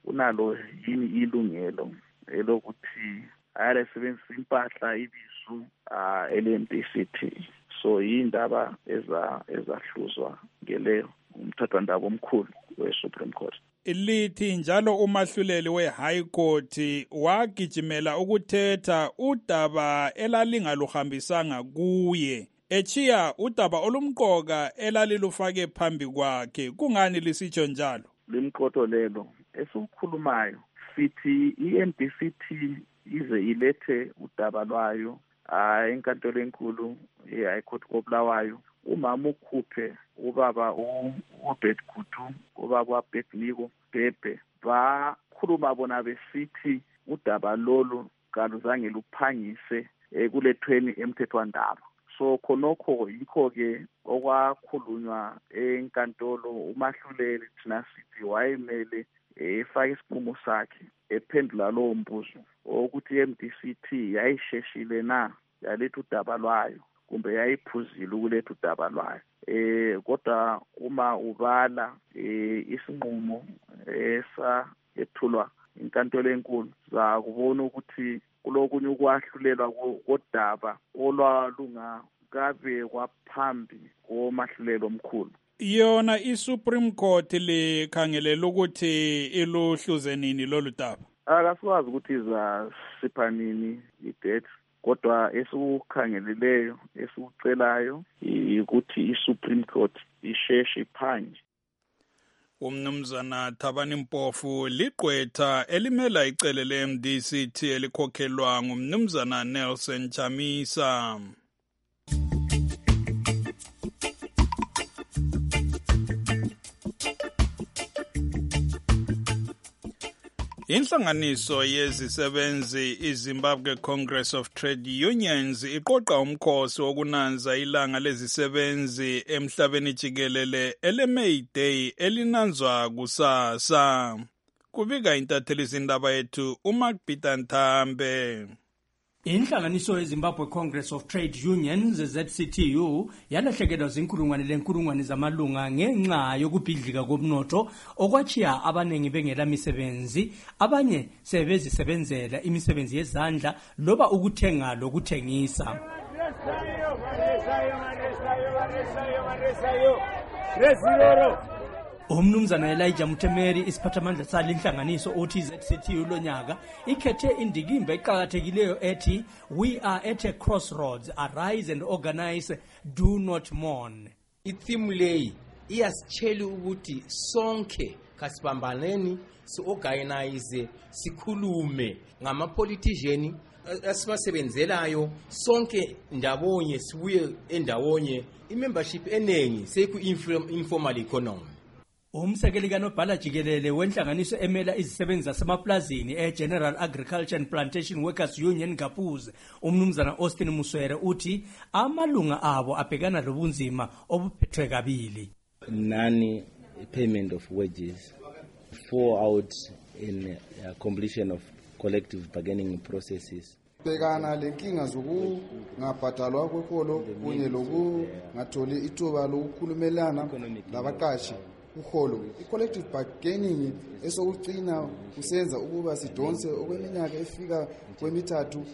unalo yini ilungelo elokuthi ayasebenzisa impahla ibizu ele-MDCT. So yindaba ezahluzwa ngeleyo umthethwandaba omkhulu we-Supreme Court. Lithi njalo umahluleli we-High Court wagijimela ukuthetha udaba elalingaluhambisanga kuye, echiya udaba olumqoka elalilufake phambi kwakhe. Kungani lisitsho njalo? Limqoto lelo esikukhulumayo sithi i-MDCT ize ilethe udaba lwayo enkantolo enkulu ye-High Court koBulawayo. Umama ukhuphe ubaba uBeth Kutu, ubaba uBethniko Bhebhe, bakhuluma bona besithi udaba lolu kaluzange luphangise kulethweni emthethwandaba. So khonokho yikho-ke okwakhulunywa enkantolo. Umahluleli thina sithi wayemele efake isinqumo sakhe ephendula lowo mbuzo ukuthi i-MDCT yayisheshile na yaletha udaba lwayo kumbe yayiphuzile ukuletha udaba lwayo. Kodwa uma ubala isinqumo ethulwa inkantolo enkulu zakubona ukuthi kulokunye ukwahlulelwa kodaba olwalungakabe kwaphambi komahlulelo omkhulu. Yona i-Supreme Court likhangelela ukuthi iluhluze nini lolu daba? Akasikwazi ukuthi izasipha nini i-date, kodwa esikukhangeleleyo esikucelayo ukuthi i-Supreme Court isheshe iphanje. Umnumzana Thabani Mpofu ligqwetha elimela icele le-MDCT elikhokhelwa ngumnumzana Nelson Chamisa. Inhlanganiso yezisebenzi iZimbabwe Congress of Trade Unions iqoqa umkhosi wokunanza ilanga lezisebenzi emhlabeni jikelele ele-May Day elinanzwa kusasa. Kubika intatheli zindaba yethu uMark Bitanthambe. Inhlanganiso yeZimbabwe Congress of Trade Unions ZCTU yalahlekelwa zinkulungwane zamalunga ngenxa yokubhidlika komnotho okwachiya abanengi bengela misebenzi, abanye sebezisebenzela imisebenzi yezandla loba ukuthenga lokuthengisa. Umnumzana Elijah Mutemeri isiphathamandla sale inhlanganiso othi ZCTU lonyaka ikhethe indikimba eqhakathekileyo ethi "We are at a crossroads, arise and organize, do not mourn." Itheme leyi iyasitshela ukuthi sonke kasibambaneni, si-organize, sikhulume ngama-politician asibasebenzelayo, sonke ndawonye sibuye endawonye, i-membership enengi seku-informal economy. Umsekeli kanobhala jikelele wenhlanganiso emela izisebenzi zasemaplazini General Agriculture and Plantation Workers Union Gapuze, umnumzana Austin Muswere uthi amalunga abo abhekana lobunzima obuphethwe kabili. None payment of wages, fallout in completion of collective bargaining processes. Bekana lenkinga zokungabhadalwa kweholo kunye lokungatholi ithuba lokukhulumelana labaqashi uholo. I-collective bargaining esokucina kusenza ukuba sidonse okweminyaka efika kwemithathu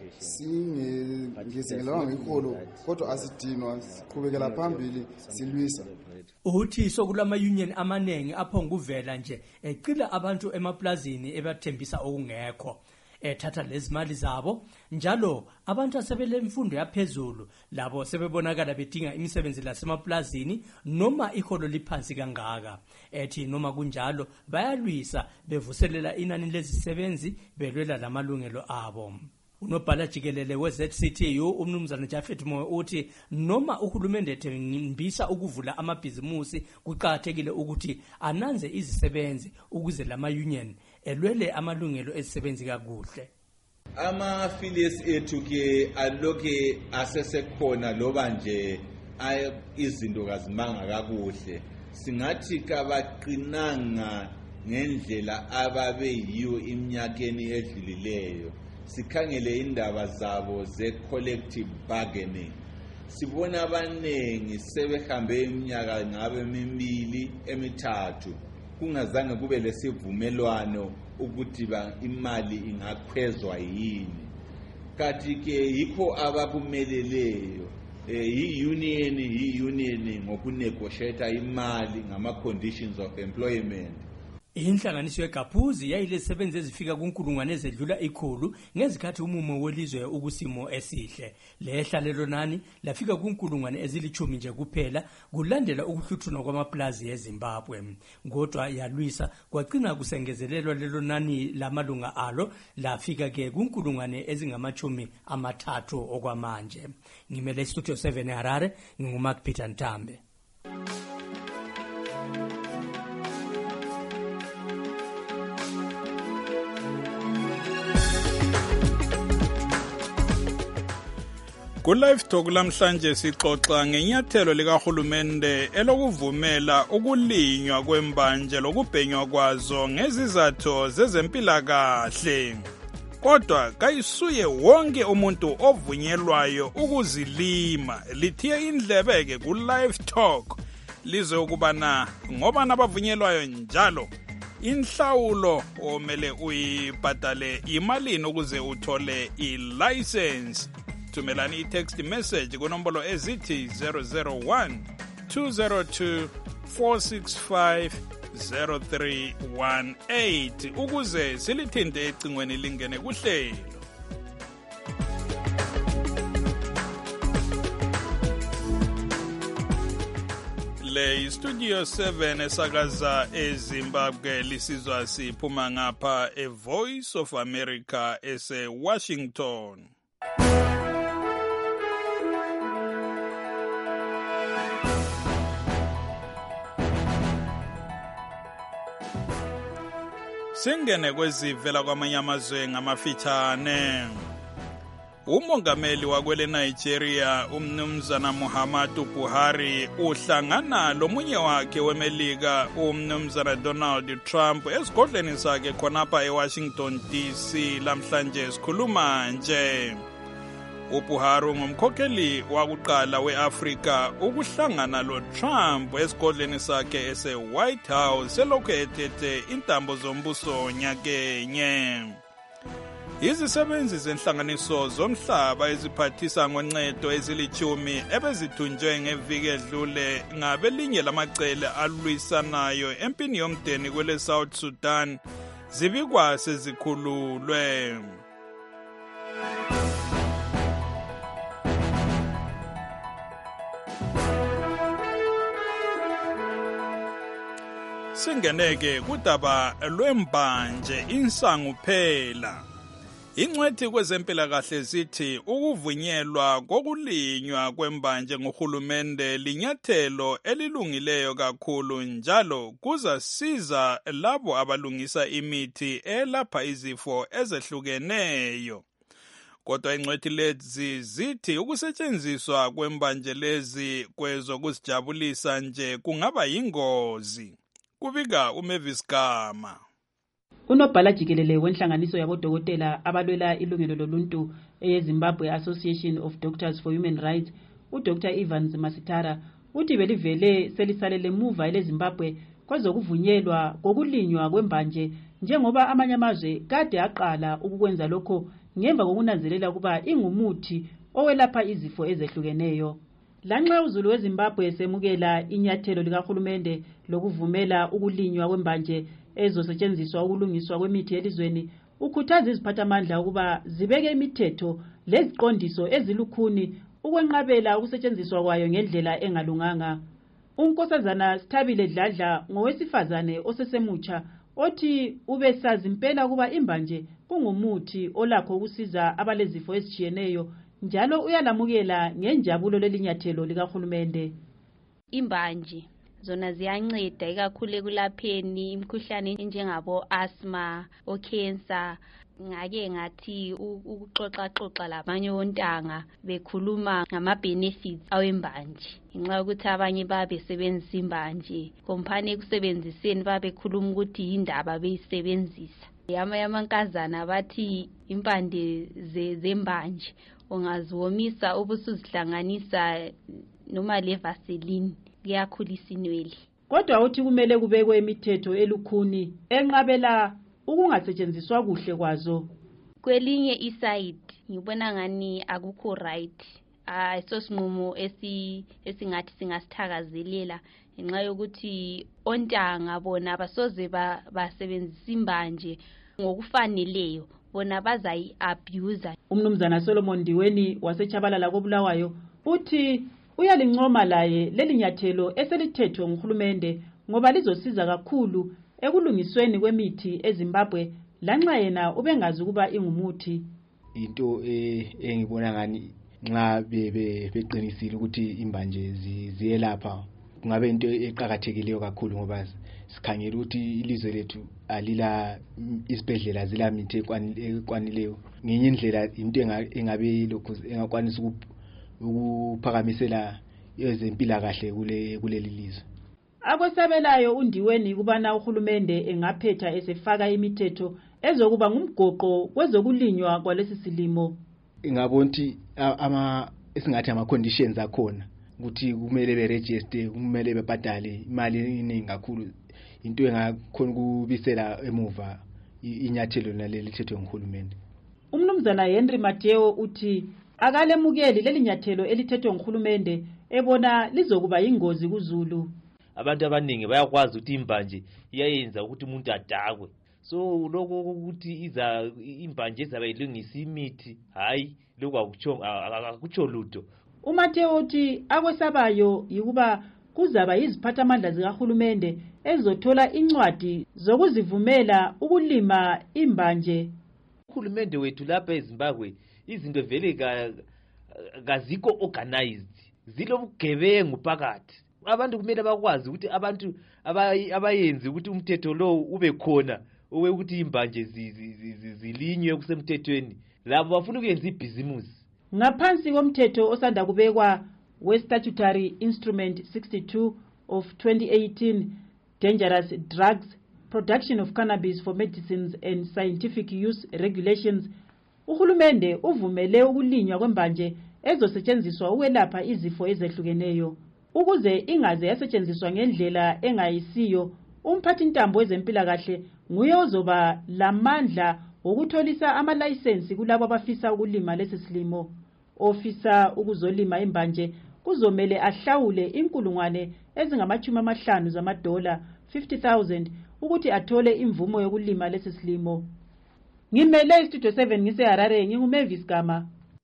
singezingelanga iholo, kodwa asidinwa siqhubekela phambili silwisa. Uthi sokulama-union amanengi aphonguvela nje ecila abantu emaplazini ebathembisa okungekho. Ethatha lezi mali zabo njalo abantu asebele mfundo yaphezulu labo sebebonakala bedinga imisebenzi lasemaplazini noma iholo liphansi kangaka. Ethi noma kunjalo bayalwisa bevuselela inani lezisebenzi belwela lamalungelo abo. Unobhala jikelele we-ZCTU umnumzana Jafet Moyo uthi noma uhulumende ethembisa ukuvula amabhizimusi kuqakathekile ukuthi ananze izisebenzi ukuze lama-union elwele amalungelo ezisebenzi kakuhle. Ama-affiliates ethu ke aloke asesekhona loba nje izinto kazimanga kakuhle, singathi kabaqinanga ngendlela ababe yiyo iminyakeni edlulileyo. Sikhangele indaba zabo ze-collective bargaining, sibona abanengi sebehambe iminyaka ngabe emibili emithathu kungazange kube lesivumelwano ukuthi imali ingakhwezwa yini. Kathi ke yikho abakumeleleyo i-union ngokunegotiate imali ngama-conditions of employment. Inhlanganiso yeGaphuzi yayilezisebenzi ezifika kunkulungwane ezedlula 100 ngezikhathi umumo welizwe ukusimo esihle. Lehlalelo nani lafika kunkulungwane ezili10 nje kuphela kulandela ukuhluthuna kwamaplazi eZimbabwe. Kodwa yalwisa kwagcina kusengezelelwa lelo nani lamalunga alo lafika ke kunkulungwane ezingama-30 okwamanje. Ngimele Studio 7 eHarare, nginguMark Peter Ntambe. Ku-Live Talk lamhlanje sixoxa ngenyathelo likahulumende elokuvumela ukulinywa kwembanje lokubhenywa kwazo ngezizathu zezempilakahle. Kodwa kayisuye wonke umuntu ovunyelwayo ukuzilima. Lithiye indlebeke ku-Live Talk lize ukubana ngoba nabavunyelwayo njalo inhlawulo omele uyibhadale imalini ukuze uthole i-license. Thumelani i-text message kunombolo ezithi 001 202 465 0318 ukuze silithinte ecingweni lingene kuhlelo. Le Studio 7 esakaza eZimbabwe lisizwa siphuma ngapha eVoice of America ese-Washington. Singene kwezivela kwamanye amazwe ngamafitshane. Umongameli wakwele Nigeria umnumzana Muhammadu Buhari uhlangana lomunye wakhe weMelika umnumzana Donald Trump esigodleni sakhe khonapha eWashington DC lamhlanje sikhuluma nje. uBuhari ngumkhokheli wakuqala weAfrika ukuhlangana loTrump esigodleni sakhe ese-White House selokhu ethethe intambo zombuso nyakenye. Izisebenzi zenhlanganiso zomhlaba eziphathisa ngoncedo ezili10 ebezithunjwe ngeviki edlule ngabelinye lamacele alwisanayo empini yomdeni kwele South Sudan zibikwa sezikhululwe. Singeneke kudaba lwembanje insangu phela. Ingcwethi kwezempilakahle zithi ukuvunyelwa kokulinywa kwembanje ngohulumende linyathelo elilungileyo kakhulu njalo kuzasiza labo abalungisa imithi elapha izifo ezehlukeneyo. Kodwa ingcwethi lezi zithi ukusetshenziswa kwembanje lezi kwezokuzijabulisa nje kungaba yingozi. Kubika uMavis Gama. Unobhala jikelele wenhlanganiso yabodokotela abalwela ilungelo loluntu eZimbabwe Association of Doctors for Human Rights, uDr. Evans Masitara, uthi belivele selisalele emuva eleZimbabwe kwezokuvunyelwa kokulinywa kwembanje njengoba amanye amazwe kade aqala ukukwenza lokho ngemva kokunanzelela kuba ingumuthi owelapha izifo ezehlukeneyo. Lanxa uzulu weZimbabwe esemukela inyathelo likahulumende lokuvumela ukulinywa kwembanje ezosetshenziswa ukulungiswa kwemithi elizweni, ukhuthaza iziphathamandla ukuba zibeke imithetho leziqondiso ezilukhuni ukwenqabela ukusetshenziswa kwayo ngendlela engalunganga. Unkosazana Sithabile Dladla ngowesifazane osesemutsha othi ubesazi impela kuba imbanje kungumuthi olakho ukusiza abalezifo ezijiyeneyo njalo uyalamukela ngenjabulo lelinyathelo likahulumende. Imbanje zona ziyanceda ikakhulu ekulapheni imikhuhlane enjengabo asthma, cancer. Ngake ngathi ukuxoxa labanye ontanga bekhuluma ngama benefits awembanje. Ngenxa ukuthi abanye babesebenzisa imbanje, komphane ekusebenziseni babekhuluma ukuthi indaba beyisebenzisa. Amankazana bathi impande zembanje ungaziwomisa ubusuzihlanganisa noma le vaseline kuyakhulisa inwele. kodwa uthi kumele kubekwe imithetho elukhuni enqabela ukungasetshenziswa kuhle kwazo. Kwelinye iside ngibona ngani akukho right. Isosinqumo esingathi singasithakazelela ngenxa yokuthi ontanga bona basoze basebenzisa imbanje ngokufaneleyo, bona bazayi-abuse. Umnumzana Solomon Diweni waseChabalala koBulawayo uthi uyalincoma laye leli nyathelo eselithethwe nguhulumende ngoba lizosiza kakhulu ekulungisweni kwemithi eZimbabwe lanxa yena ubengazi ukuba ingumuthi. Into engibona ngani nxa beqinisile ukuthi imbanje ziyelapha kungabe into eqhakathekileyo kakhulu ngoba sikhangela ukuthi ilizwe lethu alila isibhedlela zila mithi ekwanileyo. Ngenye indlela into engabe lokho engakwanisa ukuphakamisela ezempilakahle kuleli lizwe. Akwesabelayo uNdiweni kubana uhulumende engaphetha esefaka imithetho ezokuba ngumgoqo kwezokulinywa kwalesi silimo. Ngabona ukuthi esingathi ama-conditions akhona ukuthi kumele beregister, kumele bebhadale imali eningi kakhulu, into engakhona ukubisela emuva inyathelo naleli thethwe nguhulumende. Umnumzana Henry Mateo uthi akalemukeli leli nyathelo elithethwe nguhulumende ebona lizokuba ingozi kuZulu. Abantu abaningi bayakwazi ukuthi imbanje iyayenza ukuthi umuntu adakwe. So lokho ukuthi imbanje izabe ilungisa imithi, hayi lokho akutsho lutho. uMateo uthi akwesabayo yikuba kuzaba iziphathamandla zikahulumende ezothola incwadi zokuzivumela ukulima imbanje. Uhulumende wethu lapha eZimbabwe izinto vele kazikho organized, zilobugebengu phakathi. Abantu kumele bakwazi ukuthi abantu abayenzi ukuthi umthetho lo ube khona ukuthi imbanje zilinywe kusemthethweni, labo bafuna ukuyenza ibhizimusi. Ngaphansi komthetho osanda kubekwa we-Statutory Instrument 62 of 2018, Dangerous Drugs, Production of Cannabis for Medicines and Scientific Use Regulations, uhulumende uvumele ukulinywa kwembanje ezosetshenziswa ukwelapha izifo ezehlukeneyo. Ukuze ingaze yasetshenziswa ngendlela engayisiyo, umphathintambo wezempilakahle nguye ozoba lamandla okutholisa amalayisensi kulabo abafisa ukulima lesi silimo. Ofisa ukuzolima imbanje kuzomele ahlawule inkulungwane ezingama-50 zamadola, 50,000, ukuthi athole imvumo yokulima lesi silimo. Ngimele iStudio 7 ngiseHarare, nginguMavis Gama.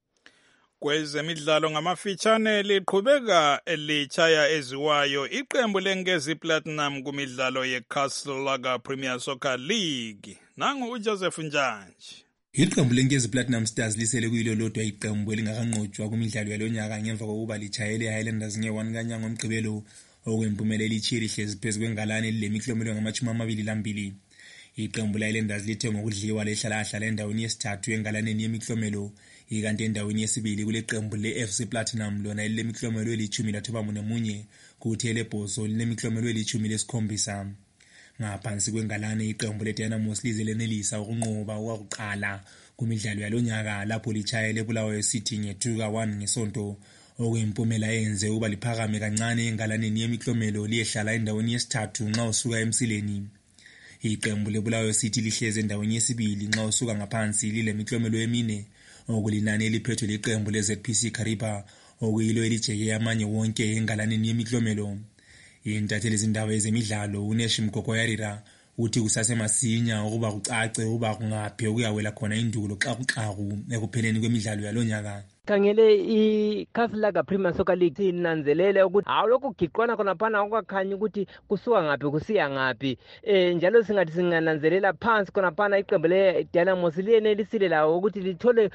Kwezemidlalo ngamafitshane liqhubeka lichaya eziwayo iqembu lenkezi Platinum kumidlalo yeCastle Lager Premier Soccer League. Nangu uJoseph Njanji. Iqembu lenkezi Platinum Stars lisele kuyilo lodwa iqembu elingakanqotshwa kumidlalo yalonyaka ngemva kokuba lichayele Highlanders nge-1 kaNyanga ngomgqibelo okwempumelelo elichiri hlezi phezu kwengalane lemiklomelo ngama-22. Iqembu le-Highlanders lithe ngokudliwa lehlala endaweni yesithathu engalaneni yemiklomelo, ikanti endaweni yesibili kule qembu le-FC Platinum lona elilemiklomelo eli-11 kuthi elebhozo linemiklomelo eli-17. Ngaphansi kwengalane iqembu le-Dynamos lize lenelisa ukunqoba okwakuqala kumidlalo yalonyaka lapho lichayele eBulawayo City nge-2-1 ngesonto, okuyimpumela eyenze ukuba liphakame kancane engalaneni yemiklomelo liyehlala endaweni yesithathu nxa usuka emsileni. Iqembu leBulawayo City lihleze endaweni yesibili nxa usuka ngaphansi lilemiklomelo emine, okulinani eliphethwe liqembu le-ZPC Kariba okuyilo elijeke amanye wonke engalaneni yemiklomelo. Intatheli izindaba ezemidlalo uNesh Mgogoyarira uthi kusasemasinya ukuba kucace ukuba kungaphi okuyawela khona indulo xakuxaku ekupheleni kwemidlalo yalonyaka. Khangele iCastle Lager Premier Soccer League sinanzelele ukuthi awulokhu giqwana khona phana okwakhanya ukuthi kusuka ngaphi kusiya ngaphi, njalo singathi singananzelela phansi khona phana iqembu le-Dynamos liyenelisile lawo ukuthi lithole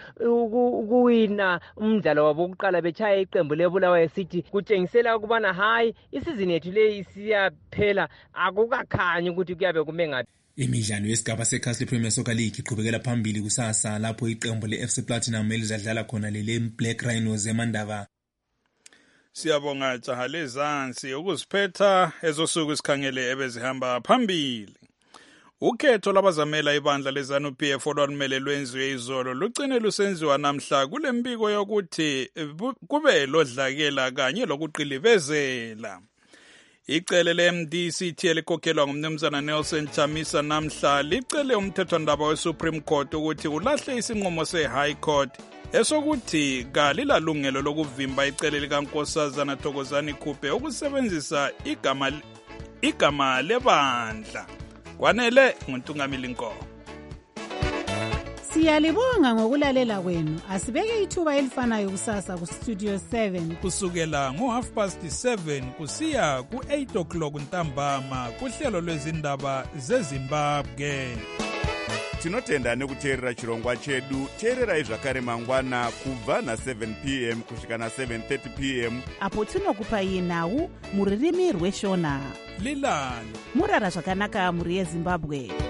ukuwina umdlalo wabo wokuqala bechaya iqembu leBulawayo City, kutshengisela ukubana hayi isizini yethu le isiyaphela, akukakhanyi ukuthi kuyabe kume ngaphi. Imidlalo yesigaba seCastle Premier Soccer League iqhubekela phambili kusasa lapho iqembu le-FC Platinum elizadlala khona le-Black Rhinos eMandava. Siyabonga jaha lezansi ukuziphetha ezosuku isikhangele ebezihamba phambili. Ukhetho labazamela ibandla leZANU-PF olwalumele lwenziwe izolo lugcine lusenziwa namhla kule mbiko yokuthi kube lodlakela kanye lokuqilivezela. Icele le-MDC elikhokhelwa ngumnumzana Nelson Chamisa namhla licele umthethwandaba we-Supreme Court ukuthi ulahle isinqumo se-High Court esokuthi kalilalungelo lokuvimba icele likaNkosazana Thokozani Khuphe ukusebenzisa igama lebandla. Kwanele nguNtungamili Nkomo. Siyalibonga ngokulalela kwenu. Asibeke ithuba elifanayo kusasa ku Studio 7 kusukela ngo7:30 kusiya ku8:00 ntambama kuhlelo lwezindaba zeZimbabwe. Tinotenda nekuteerera chirongwa chedu. Teererai zvakare mangwana kubva na7 p.m. kusvika na7:30 p.m. apo tinokupai nhau muririmi rweshona. Lilani murara zvakanaka muri yeZimbabwe.